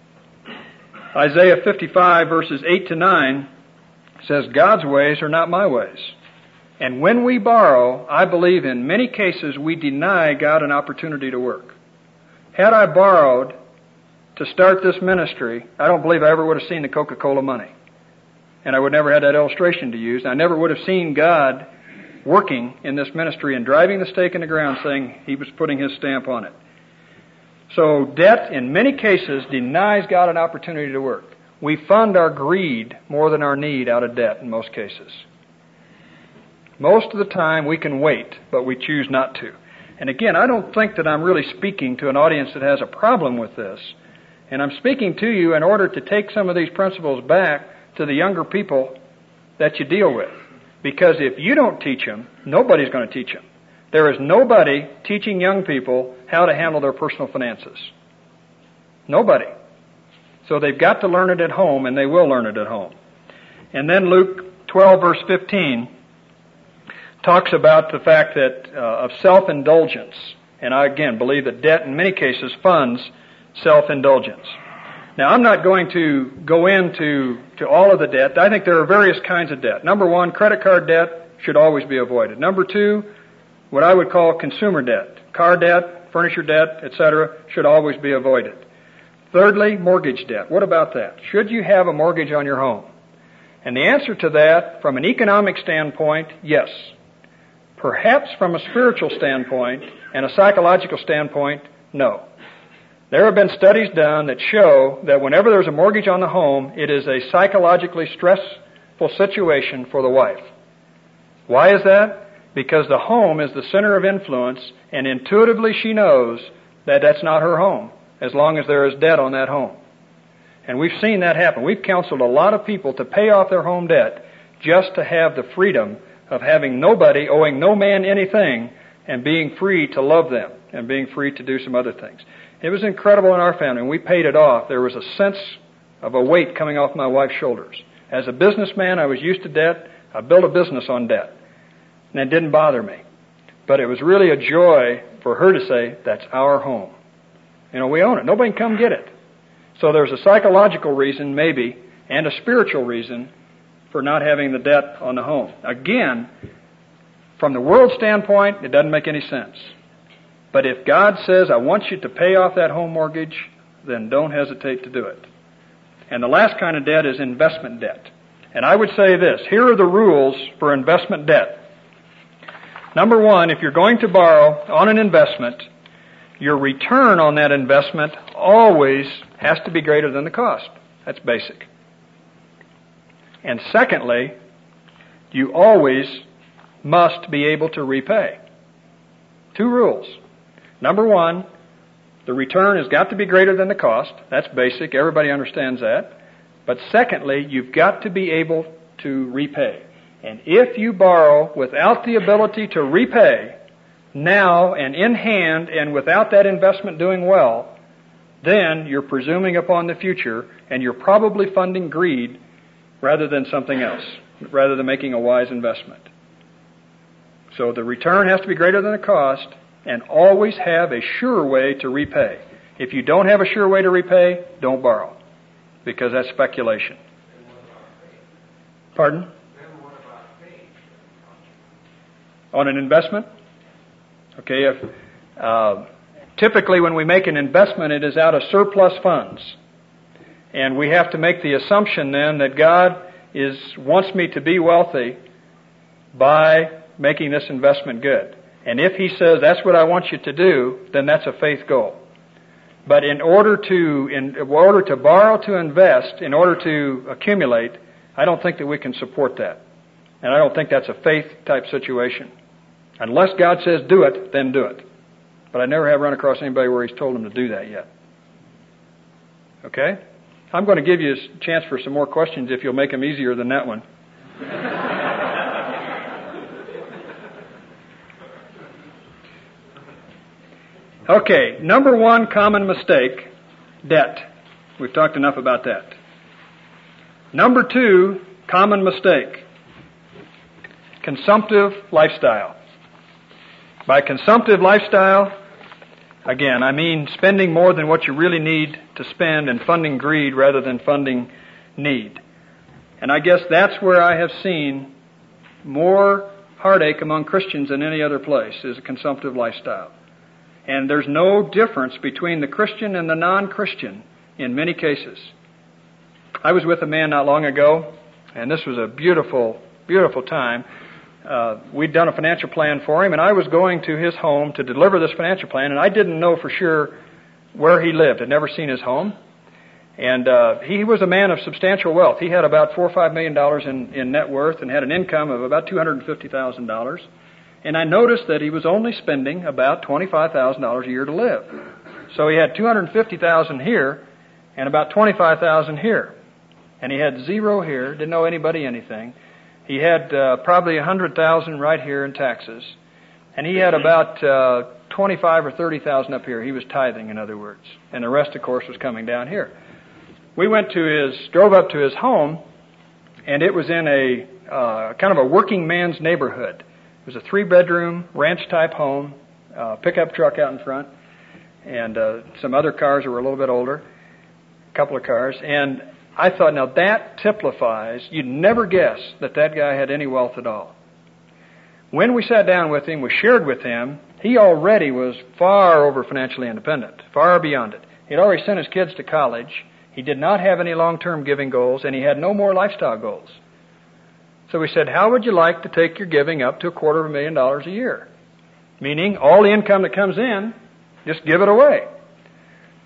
A: Isaiah fifty-five, verses eight to nine says, God's ways are not my ways. And when we borrow, I believe in many cases we deny God an opportunity to work. Had I borrowed to start this ministry, I don't believe I ever would have seen the Coca-Cola money. And I would never have that illustration to use. I never would have seen God working in this ministry and driving the stake in the ground saying he was putting his stamp on it. So debt, in many cases, denies God an opportunity to work. We fund our greed more than our need out of debt in most cases. Most of the time we can wait, but we choose not to. And again, I don't think that I'm really speaking to an audience that has a problem with this. And I'm speaking to you in order to take some of these principles back to the younger people that you deal with. Because if you don't teach them, nobody's going to teach them. There is nobody teaching young people how to handle their personal finances. Nobody. So they've got to learn it at home, and they will learn it at home. And then Luke twelve, verse fifteen, talks about the fact that uh, of self-indulgence. And I, again, believe that debt in many cases funds self-indulgence. Now, I'm not going to go into to all of the debt. I think there are various kinds of debt. Number one, credit card debt should always be avoided. Number two, what I would call consumer debt. Car debt, furniture debt, et cetera, should always be avoided. Thirdly, mortgage debt. What about that? Should you have a mortgage on your home? And the answer to that, from an economic standpoint, yes. Perhaps from a spiritual standpoint and a psychological standpoint, no. There have been studies done that show that whenever there's a mortgage on the home, it is a psychologically stressful situation for the wife. Why is that? Because the home is the center of influence, and intuitively she knows that that's not her home, as long as there is debt on that home. And we've seen that happen. We've counseled a lot of people to pay off their home debt just to have the freedom of having nobody, owing no man anything, and being free to love them, and being free to do some other things. It was incredible in our family. When we paid it off, there was a sense of a weight coming off my wife's shoulders. As a businessman, I was used to debt. I built a business on debt. And it didn't bother me. But it was really a joy for her to say, that's our home. You know, we own it. Nobody can come get it. So there's a psychological reason, maybe, and a spiritual reason for not having the debt on the home. Again, from the world standpoint, it doesn't make any sense. But if God says, I want you to pay off that home mortgage, then don't hesitate to do it. And the last kind of debt is investment debt. And I would say this, here are the rules for investment debt. Number one, if you're going to borrow on an investment, your return on that investment always has to be greater than the cost. That's basic. And secondly, you always must be able to repay. Two rules. Number one, the return has got to be greater than the cost. That's basic. Everybody understands that. But secondly, you've got to be able to repay. And if you borrow without the ability to repay, now and in hand and without that investment doing well, then you're presuming upon the future and you're probably funding greed rather than something else, rather than making a wise investment. So the return has to be greater than the cost and always have a sure way to repay. If you don't have a sure way to repay, don't borrow, because that's speculation. Pardon? On an investment? Okay, if uh, typically when we make an investment, it is out of surplus funds. And we have to make the assumption then that God is wants me to be wealthy by making this investment good. And if He says that's what I want you to do, then that's a faith goal. But in order to in order to borrow to invest, in order to accumulate, I don't think that we can support that. And I don't think that's a faith type situation. Unless God says do it, then do it. But I never have run across anybody where He's told them to do that yet. Okay? I'm going to give you a chance for some more questions if you'll make them easier than that one. Okay, number one common mistake, debt. We've talked enough about that. Number two common mistake, consumptive lifestyle. By consumptive lifestyle, again, I mean spending more than what you really need to spend and funding greed rather than funding need. And I guess that's where I have seen more heartache among Christians than any other place, is a consumptive lifestyle. And there's no difference between the Christian and the non-Christian in many cases. I was with a man not long ago, and this was a beautiful, beautiful time. Uh, we'd done a financial plan for him, and I was going to his home to deliver this financial plan, and I didn't know for sure where he lived. I'd never seen his home. And uh, he was a man of substantial wealth. He had about four or five million dollars in, in net worth and had an income of about two hundred fifty thousand dollars. And I noticed that he was only spending about twenty-five thousand dollars a year to live. So he had two hundred fifty thousand dollars here and about twenty-five thousand dollars here. And he had zero here, didn't owe anybody anything. He had uh, probably one hundred thousand dollars right here in taxes. And he had about uh, twenty-five or thirty thousand dollars up here. He was tithing, in other words. And the rest, of course, was coming down here. We went to his, drove up to his home, and it was in a uh, kind of a working man's neighborhood. It was a three-bedroom, ranch-type home, uh, pickup truck out in front, and uh, some other cars that were a little bit older, a couple of cars. And I thought, now that typifies, you'd never guess that that guy had any wealth at all. When we sat down with him, we shared with him, he already was far over financially independent, far beyond it. He'd already sent his kids to college. He did not have any long-term giving goals, and he had no more lifestyle goals. So we said, how would you like to take your giving up to a quarter of a million dollars a year? Meaning, all the income that comes in, just give it away.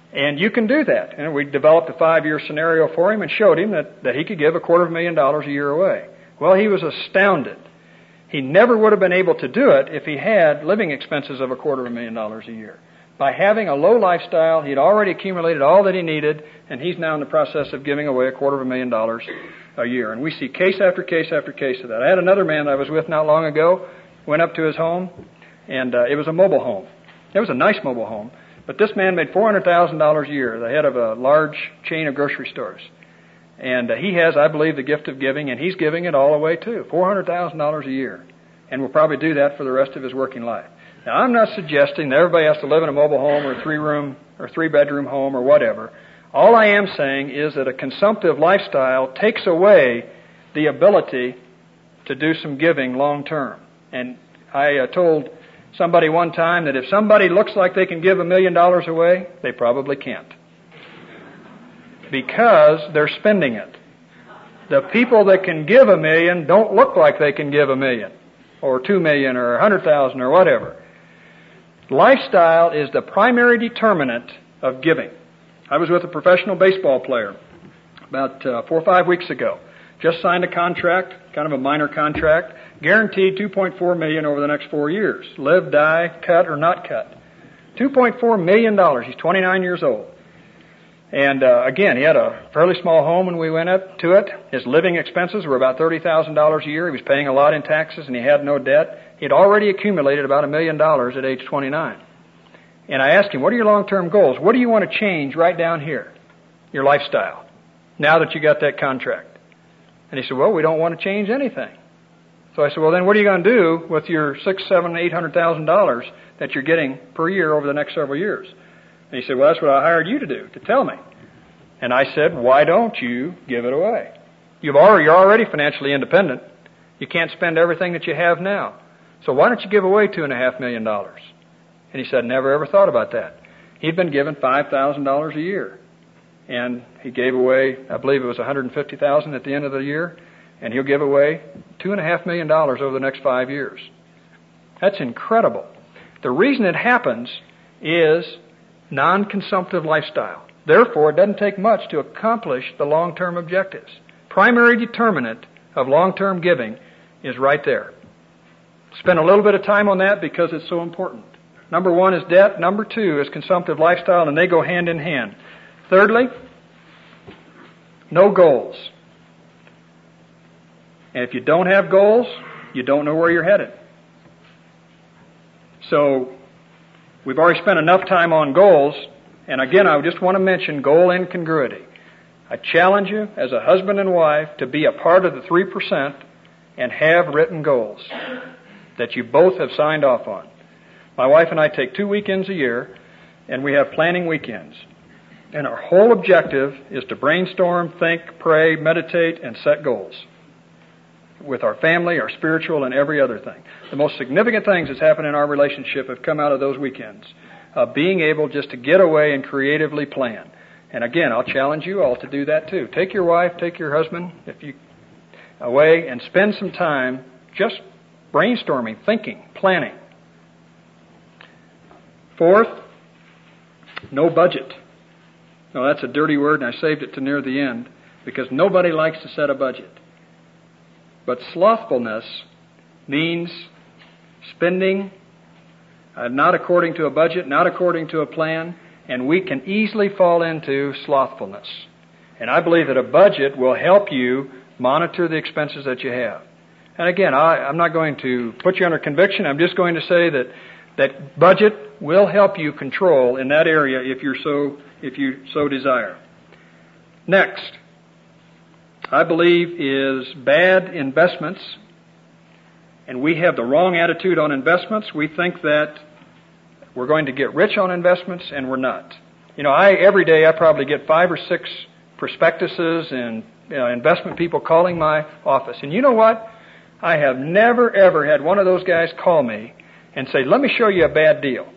A: And you can do that. And we developed a five-year scenario for him and showed him that, that he could give a quarter of a million dollars a year away. Well, he was astounded. He never would have been able to do it if he had living expenses of a quarter of a million dollars a year. By having a low lifestyle, he'd already accumulated all that he needed, and he's now in the process of giving away a quarter of a million dollars a year. And we see case after case after case of that. I had another man that I was with not long ago, went up to his home, and uh, it was a mobile home. It was a nice mobile home, but this man made four hundred thousand dollars a year, the head of a large chain of grocery stores. And uh, he has, I believe, the gift of giving, and he's giving it all away too, four hundred thousand dollars a year. And will probably do that for the rest of his working life. Now, I'm not suggesting that everybody has to live in a mobile home or a three-room or three-bedroom home or whatever. All I am saying is that a consumptive lifestyle takes away the ability to do some giving long-term. And I uh, told somebody one time that if somebody looks like they can give a million dollars away, they probably can't. Because they're spending it. The people that can give a million don't look like they can give a million, or two million, or a hundred thousand, or whatever. Lifestyle is the primary determinant of giving. I was with a professional baseball player about uh, four or five weeks ago. Just signed a contract, kind of a minor contract, guaranteed two point four million dollars over the next four years. Live, die, cut, or not cut. two point four million dollars. He's twenty-nine years old. And uh, again, he had a fairly small home when we went up to it. His living expenses were about thirty thousand dollars a year. He was paying a lot in taxes, and he had no debt. He had already accumulated about a million dollars at age twenty-nine. And I asked him, what are your long-term goals? What do you want to change right down here? Your lifestyle, now that you got that contract. And he said, well, we don't want to change anything. So I said, well, then what are you going to do with your six, seven, eight hundred thousand dollars that you're getting per year over the next several years? And he said, well, that's what I hired you to do, to tell me. And I said, why don't you give it away? You've already, you're already financially independent. You can't spend everything that you have now. So why don't you give away two and a half million dollars? And he said, never ever thought about that. He'd been given five thousand dollars a year. And he gave away, I believe it was one hundred fifty thousand dollars at the end of the year. And he'll give away two and a half million dollars over the next five years. That's incredible. The reason it happens is non-consumptive lifestyle. Therefore, it doesn't take much to accomplish the long-term objectives. Primary determinant of long-term giving is right there. Spend a little bit of time on that because it's so important. Number one is debt. Number two is consumptive lifestyle, and they go hand in hand. Thirdly, no goals. And if you don't have goals, you don't know where you're headed. So, we've already spent enough time on goals, and again, I just want to mention goal incongruity. I challenge you as a husband and wife to be a part of the three percent and have written goals that you both have signed off on. My wife and I take two weekends a year, and we have planning weekends. And our whole objective is to brainstorm, think, pray, meditate, and set goals with our family, our spiritual, and every other thing. The most significant things that's happened in our relationship have come out of those weekends, of being able just to get away and creatively plan. And again, I'll challenge you all to do that too. Take your wife, take your husband, if you away, and spend some time just brainstorming, thinking, planning. Fourth, no budget. Now, that's a dirty word, and I saved it to near the end, because nobody likes to set a budget. But slothfulness means spending uh, not according to a budget, not according to a plan, and we can easily fall into slothfulness. And I believe that a budget will help you monitor the expenses that you have. And again, I, I'm not going to put you under conviction. I'm just going to say that that budget will help you control in that area if you're so if you so desire. Next, I believe, is bad investments. And we have the wrong attitude on investments. We think that we're going to get rich on investments, and we're not. You know, I every day I probably get five or six prospectuses and you know, investment people calling my office. And you know what? I have never, ever had one of those guys call me and say, let me show you a bad deal.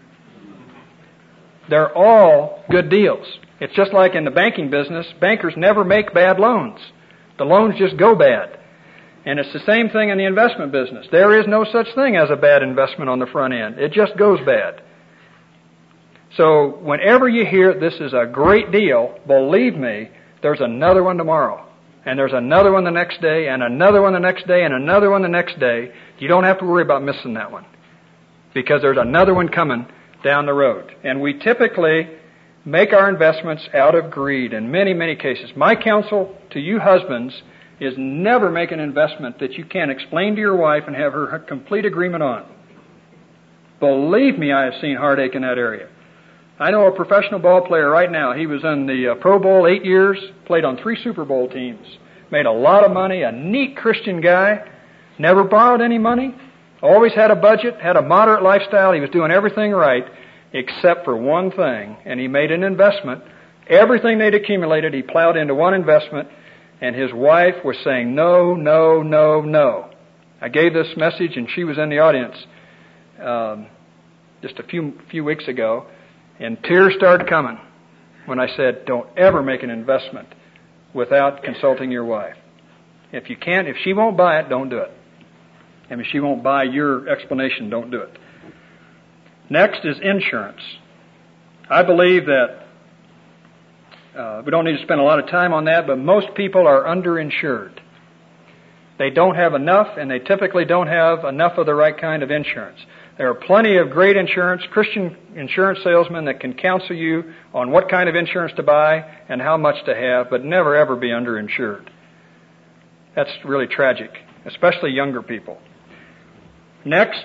A: They're all good deals. It's just like in the banking business, bankers never make bad loans. The loans just go bad. And it's the same thing in the investment business. There is no such thing as a bad investment on the front end. It just goes bad. So whenever you hear this is a great deal, believe me, there's another one tomorrow. And there's another one the next day, and another one the next day, and another one the next day. You don't have to worry about missing that one, because there's another one coming down the road. And we typically make our investments out of greed in many, many cases. My counsel to you husbands is never make an investment that you can't explain to your wife and have her complete agreement on. Believe me, I have seen heartache in that area. I know a professional ball player right now. He was in the uh, Pro Bowl eight years, played on three Super Bowl teams, made a lot of money, a neat Christian guy, never borrowed any money, always had a budget, had a moderate lifestyle. He was doing everything right except for one thing, and he made an investment. Everything they'd accumulated, he plowed into one investment, and his wife was saying, no, no, no, no. I gave this message, and she was in the audience um, just a few few weeks ago, and tears started coming when I said, don't ever make an investment without consulting your wife. If you can't, if she won't buy it, don't do it. And if she won't buy your explanation, don't do it. Next is insurance. I believe that uh, we don't need to spend a lot of time on that, but most people are underinsured. They don't have enough, and they typically don't have enough of the right kind of insurance. There are plenty of great insurance, Christian insurance salesmen that can counsel you on what kind of insurance to buy and how much to have, but never ever be underinsured. That's really tragic, especially younger people. Next,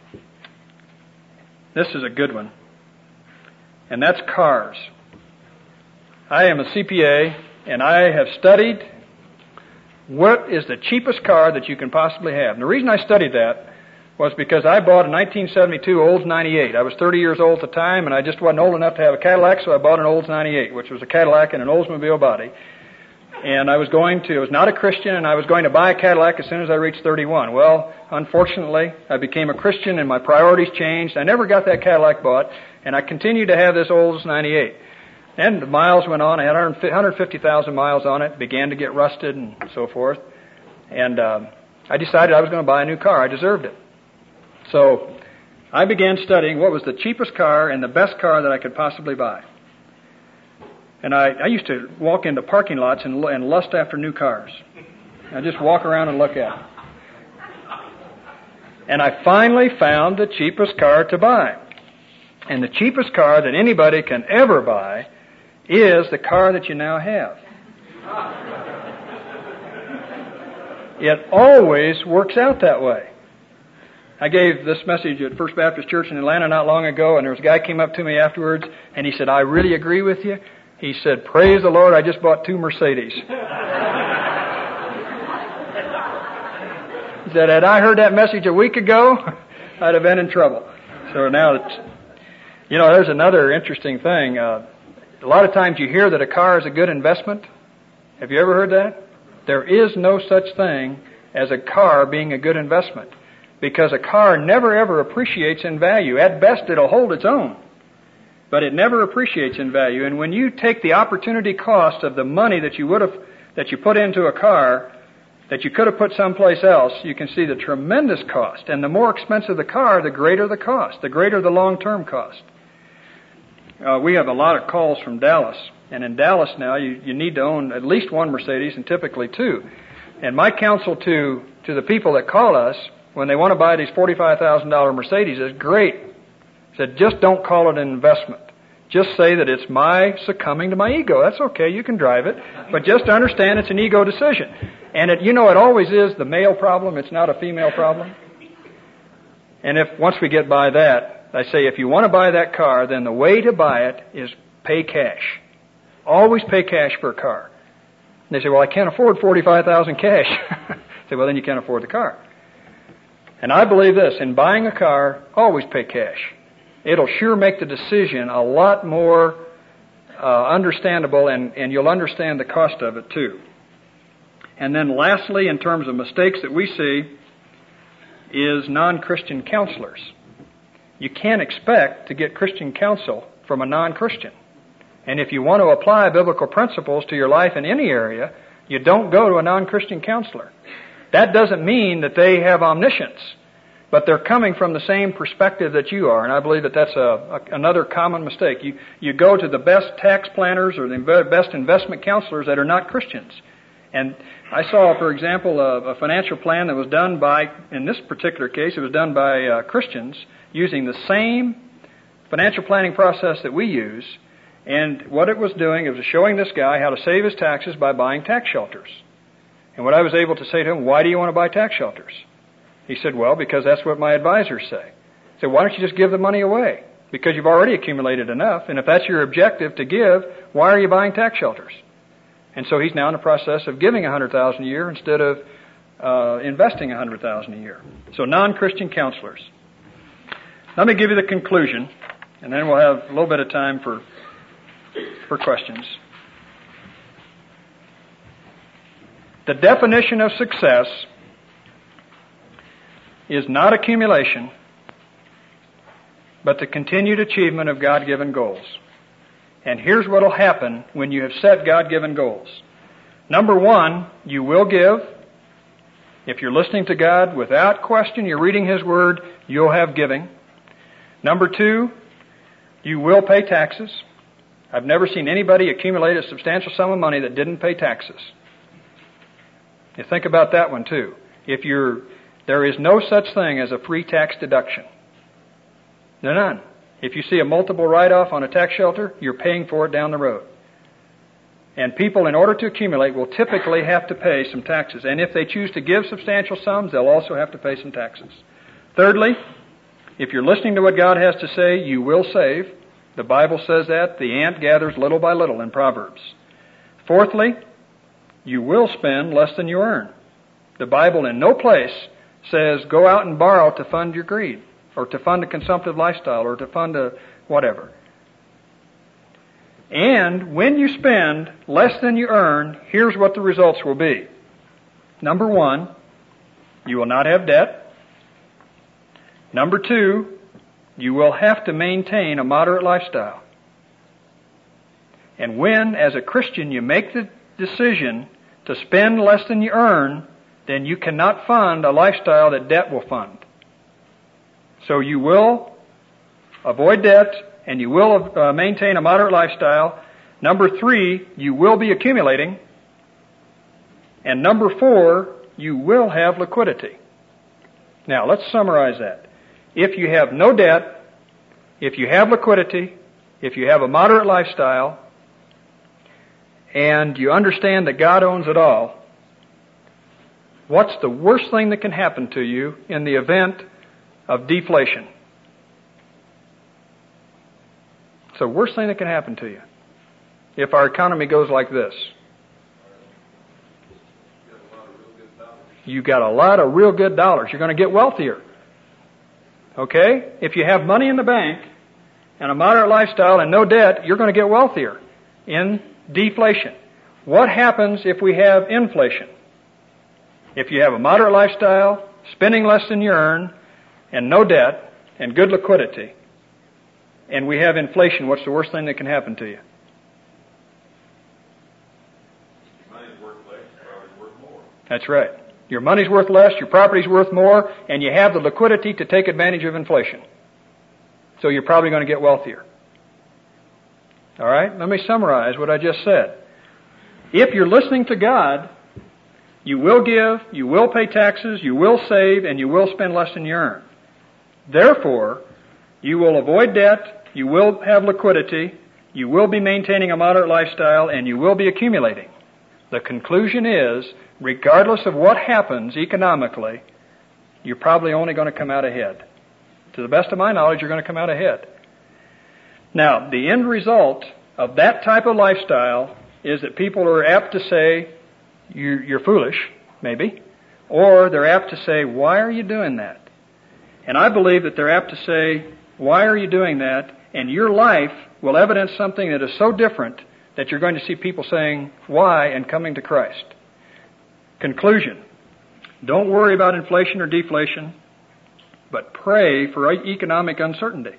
A: this is a good one, and that's cars. I am a C P A, and I have studied what is the cheapest car that you can possibly have. And the reason I studied that was because I bought a nineteen seventy-two Olds ninety-eight. I was thirty years old at the time, and I just wasn't old enough to have a Cadillac, so I bought an Olds ninety-eight, which was a Cadillac and an Oldsmobile body. And I was going to, I was not a Christian, and I was going to buy a Cadillac as soon as I reached thirty-one. Well, unfortunately, I became a Christian, and my priorities changed. I never got that Cadillac bought, and I continued to have this Olds ninety-eight. And the miles went on. I had one hundred fifty thousand miles on it, began to get rusted and so forth. And uh, I decided I was going to buy a new car. I deserved it. So I began studying what was the cheapest car and the best car that I could possibly buy. And I, I used to walk into parking lots and, and lust after new cars. I just walk around and look at them. And I finally found the cheapest car to buy. And the cheapest car that anybody can ever buy is the car that you now have. It always works out that way. I gave this message at First Baptist Church in Atlanta not long ago, and there was a guy came up to me afterwards, and he said, I really agree with you. He said, praise the Lord, I just bought two Mercedes. He said, had I heard that message a week ago, I'd have been in trouble. So now it's, you know, there's another interesting thing. Uh, a lot of times you hear that a car is a good investment. Have you ever heard that? There is no such thing as a car being a good investment, because a car never ever appreciates in value. At best, it'll hold its own, but it never appreciates in value. And when you take the opportunity cost of the money that you would have, that you put into a car, that you could have put someplace else, you can see the tremendous cost. And the more expensive the car, the greater the cost, the greater the long-term cost. Uh, we have a lot of calls from Dallas. And in Dallas now, you, you need to own at least one Mercedes, and typically two. And my counsel to, to the people that call us, when they want to buy these forty-five thousand dollars Mercedes, is great. I said, just don't call it an investment. Just say that it's my succumbing to my ego. That's okay, you can drive it. But just understand it's an ego decision. And it, you know, it always is the male problem. It's not a female problem. And if once we get by that, I say, if you want to buy that car, then the way to buy it is pay cash. Always pay cash for a car. And they say, well, I can't afford forty-five thousand dollars cash. I say, well, then you can't afford the car. And I believe this, in buying a car, always pay cash. It'll sure make the decision a lot more uh, understandable, and, and you'll understand the cost of it too. And then lastly, in terms of mistakes that we see, is non-Christian counselors. You can't expect to get Christian counsel from a non-Christian. And if you want to apply biblical principles to your life in any area, you don't go to a non-Christian counselor. That doesn't mean that they have omniscience. but they're coming from the same perspective that you are, and I believe that that's a, a, another common mistake. You, you go to the best tax planners or the best investment counselors that are not Christians. And I saw, for example, a, a financial plan that was done by, in this particular case, it was done by uh, Christians using the same financial planning process that we use. And what it was doing, it was showing this guy how to save his taxes by buying tax shelters. And what I was able to say to him, why do you want to buy tax shelters? He said, well, because that's what my advisors say. I said, why don't you just give the money away? Because you've already accumulated enough. And if that's your objective to give, why are you buying tax shelters? And so he's now in the process of giving one hundred thousand dollars a year instead of uh, investing one hundred thousand dollars a year. So non-Christian counselors. Let me give you the conclusion, and then we'll have a little bit of time for, for questions. The definition of success is not accumulation, but the continued achievement of God-given goals. And here's what will happen when you have set God-given goals. Number one, you will give. If you're listening to God without question, you're reading His Word, you'll have giving. Number two, you will pay taxes. I've never seen anybody accumulate a substantial sum of money that didn't pay taxes. You think about that one too. If you're, there is no such thing as a free tax deduction. No, none. If you see a multiple write-off on a tax shelter, you're paying for it down the road. And people, in order to accumulate, will typically have to pay some taxes. And if they choose to give substantial sums, they'll also have to pay some taxes. Thirdly, if you're listening to what God has to say, you will save. The Bible says that. The ant gathers little by little in Proverbs. Fourthly, you will spend less than you earn. The Bible in no place says go out and borrow to fund your greed, or to fund a consumptive lifestyle, or to fund a whatever. And when you spend less than you earn, here's what the results will be. Number one, you will not have debt. Number two, you will have to maintain a moderate lifestyle. And when, as a Christian, you make the decision to spend less than you earn, then you cannot fund a lifestyle that debt will fund. So you will avoid debt, and you will uh, maintain a moderate lifestyle. Number three, you will be accumulating. And number four, you will have liquidity. Now, let's summarize that. If you have no debt, if you have liquidity, if you have a moderate lifestyle, and you understand that God owns it all, what's the worst thing that can happen to you in the event of deflation? It's the worst thing that can happen to you if our economy goes like this. You got a lot of real good dollars. You're going to get wealthier. Okay? If you have money in the bank and a moderate lifestyle and no debt, you're going to get wealthier in deflation. What happens if we have inflation? If you have a moderate lifestyle, spending less than you earn, and no debt, and good liquidity, and we have inflation, what's the worst thing that can happen to you?
B: Money's worth less, property's worth more.
A: That's right. Your money's worth less, your property's worth more, and you have the liquidity to take advantage of inflation. So you're probably going to get wealthier. All right? Let me summarize what I just said. If you're listening to God, you will give, you will pay taxes, you will save, and you will spend less than you earn. Therefore, you will avoid debt, you will have liquidity, you will be maintaining a moderate lifestyle, and you will be accumulating. The conclusion is, regardless of what happens economically, you're probably only going to come out ahead. To the best of my knowledge, you're going to come out ahead. Now, the end result of that type of lifestyle is that people are apt to say, you're foolish, maybe, or they're apt to say, why are you doing that? And I believe that they're apt to say, why are you doing that? And your life will evidence something that is so different that you're going to see people saying, why, and coming to Christ. Conclusion. Don't worry about inflation or deflation, but pray for economic uncertainty.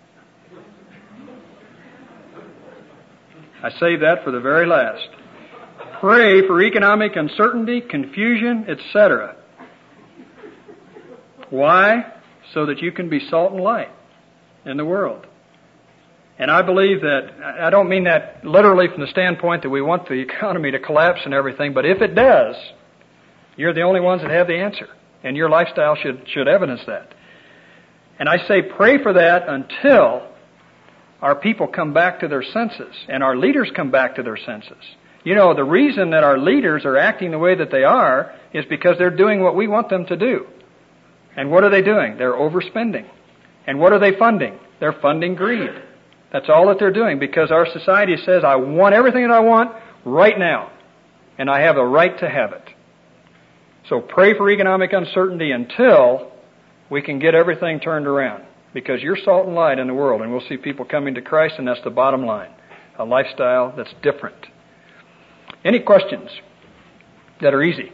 A: I save that for the very last. Pray for economic uncertainty, confusion, et cetera. Why? so that you can be salt and light in the world. And I believe that, I don't mean that literally from the standpoint that we want the economy to collapse and everything, but if it does, you're the only ones that have the answer. And your lifestyle should, should evidence that. And I say pray for that until our people come back to their senses and our leaders come back to their senses. You know, the reason that our leaders are acting the way that they are is because they're doing what we want them to do. And what are they doing? They're overspending. And what are they funding? They're funding greed. That's all that they're doing, because our society says, I want everything that I want right now, and I have a right to have it. So pray for economic uncertainty until we can get everything turned around, because you're salt and light in the world, and we'll see people coming to Christ, and that's the bottom line, a lifestyle that's different. Any questions that are easy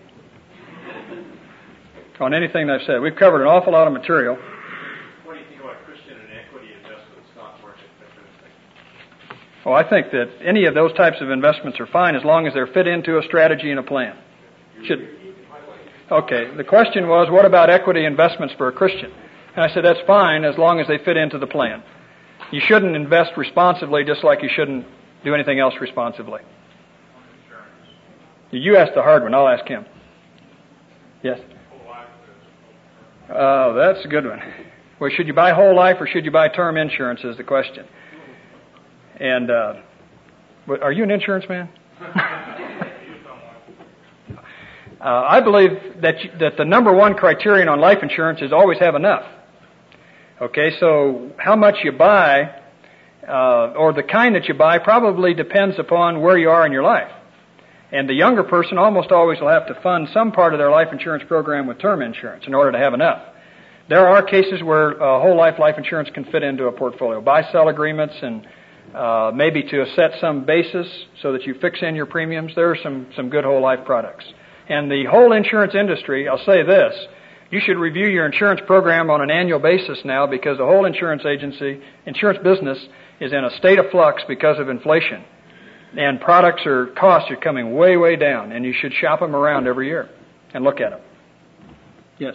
A: on anything that I've said? We've covered an awful lot of material.
B: What do you think about Christian and equity investment stock market?
A: Well, I think that any of those types of investments are fine as long as they're fit into a strategy and a plan. Should Okay, the question was, what about equity investments for a Christian? And I said, that's fine as long as they fit into the plan. You shouldn't invest responsibly just like you shouldn't do anything else responsibly. You asked the hard one. I'll ask him. Yes? Oh, that's a good one. Well, should you buy whole life or should you buy term insurance is the question. And uh, are you an insurance man? Uh, I believe that you, that the number one criterion on life insurance is always have enough. Okay, so how much you buy, uh, or the kind that you buy, probably depends upon where you are in your life. And the younger person almost always will have to fund some part of their life insurance program with term insurance in order to have enough. There are cases where uh, whole life life insurance can fit into a portfolio. Buy-sell agreements and uh, maybe to set some basis so that you fix in your premiums. There are some, some good whole life products. And the whole insurance industry, I'll say this, you should review your insurance program on an annual basis now, because the whole insurance agency, insurance business is in a state of flux because of inflation. And products or costs are coming way, way down, and you should shop them around every year and look at them. Yes?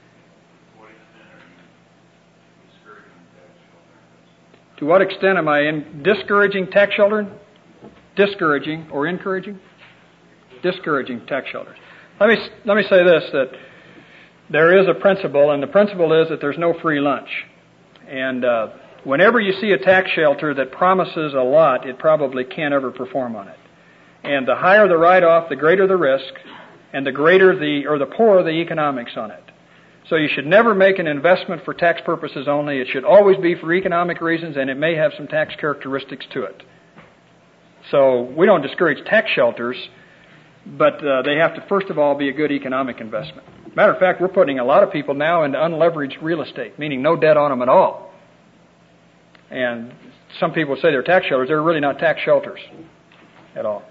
A: To what extent am I in discouraging tax sheltering? Discouraging or encouraging? Discouraging tax shelters. Let me let me say this, that there is a principle, and the principle is that there's no free lunch. And uh, whenever you see a tax shelter that promises a lot, it probably can't ever perform on it. And the higher the write-off, the greater the risk, and the greater the, or the poorer the economics on it. So you should never make an investment for tax purposes only. It should always be for economic reasons, and it may have some tax characteristics to it. So we don't discourage tax shelters, but uh, they have to, first of all, be a good economic investment. Matter of fact, we're putting a lot of people now into unleveraged real estate, meaning no debt on them at all. And some people say they're tax shelters. They're really not tax shelters at all.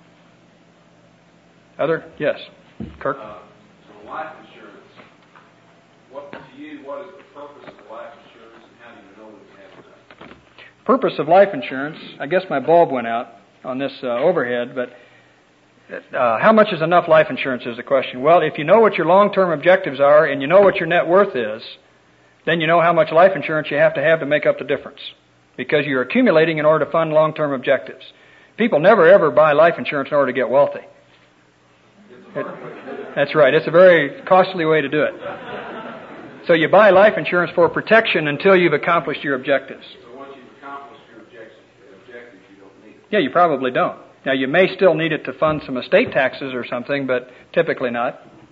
A: Other? Yes. Kirk?
B: Uh, so life insurance, what to you, what is the purpose of life insurance, and how do you know it's have enough?
A: Purpose of life insurance, I guess my bulb went out on this uh, overhead, but Uh, how much is enough life insurance is the question. Well, if you know what your long-term objectives are and you know what your net worth is, then you know how much life insurance you have to have to make up the difference, because you're accumulating in order to fund long-term objectives. People never ever buy life insurance in order to get wealthy. It, that's right. It's a very costly way to do it. So you buy life insurance for protection until you've accomplished your objectives.
B: So once you've accomplished your objectives, objectives you don't need it.
A: Yeah, you probably don't. Now, you may still need it to fund some estate taxes or something, but typically not.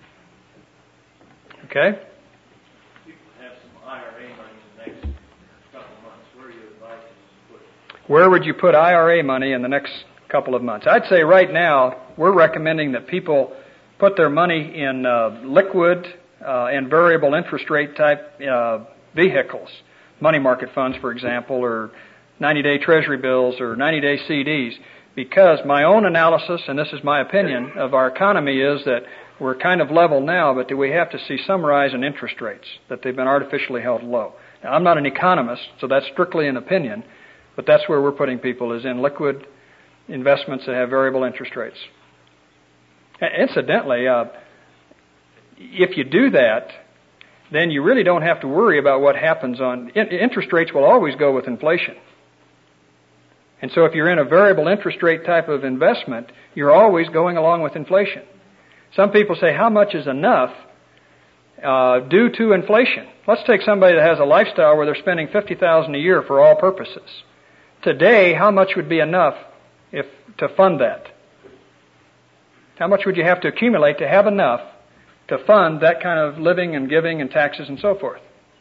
A: Okay?
B: People have some I R A money in the next couple of months. Where are you advising to put it?
A: Where would you put I R A money in the next couple of months? I'd say right now, we're recommending that people put their money in uh, liquid uh, and variable interest rate type uh, vehicles. Money market funds, for example, or ninety-day treasury bills or ninety-day C Ds. Because my own analysis, and this is my opinion, of our economy is that we're kind of level now, but that we have to see some rise in interest rates, that they've been artificially held low. Now, I'm not an economist, so that's strictly an opinion, but that's where we're putting people, is in liquid investments that have variable interest rates. Incidentally, uh, if you do that, then you really don't have to worry about what happens on... In, interest rates will always go with inflation. And so if you're in a variable interest rate type of investment, you're always going along with inflation. Some people say, how much is enough uh, due to inflation? Let's take somebody that has a lifestyle where they're spending fifty thousand dollars a year for all purposes. Today, how much would be enough if to fund that? How much would you have to accumulate to have enough to fund that kind of living and giving and taxes and so forth?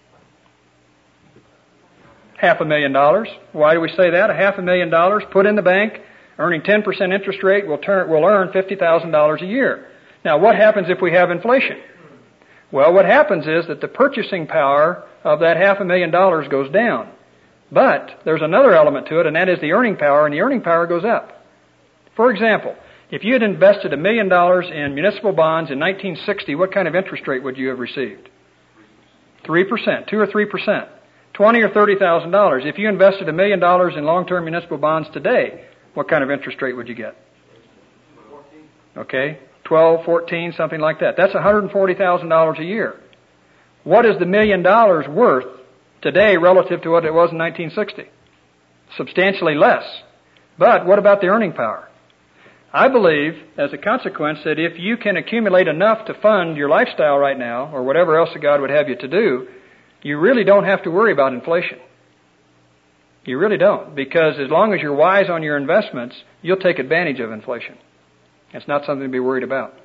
A: Half a million dollars. Why do we say that? A half a million dollars put in the bank, earning ten percent interest rate, will turn will earn fifty thousand dollars a year. Now, what happens if we have inflation? Well, what happens is that the purchasing power of that half a million dollars goes down. But there's another element to it, and that is the earning power, and the earning power goes up. For example, if you had invested a million dollars in municipal bonds in nineteen sixty, what kind of interest rate would you have received? Three percent, two or three percent, twenty or thirty thousand dollars. If you invested a million dollars in long-term municipal bonds today, what kind of interest rate would you get? Okay, twelve, fourteen, something like that. That's one hundred forty thousand dollars a year. What is the million dollars worth today relative to what it was in nineteen sixty? Substantially less. But what about the earning power? I believe, as a consequence, that if you can accumulate enough to fund your lifestyle right now, or whatever else that God would have you to do, you really don't have to worry about inflation. You really don't, because as long as you're wise on your investments, you'll take advantage of inflation. It's not something to be worried about.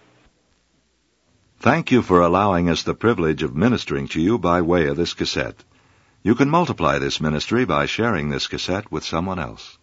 C: Thank you for allowing us the privilege of ministering to you by way of this cassette. You can multiply this ministry by sharing this cassette with someone else.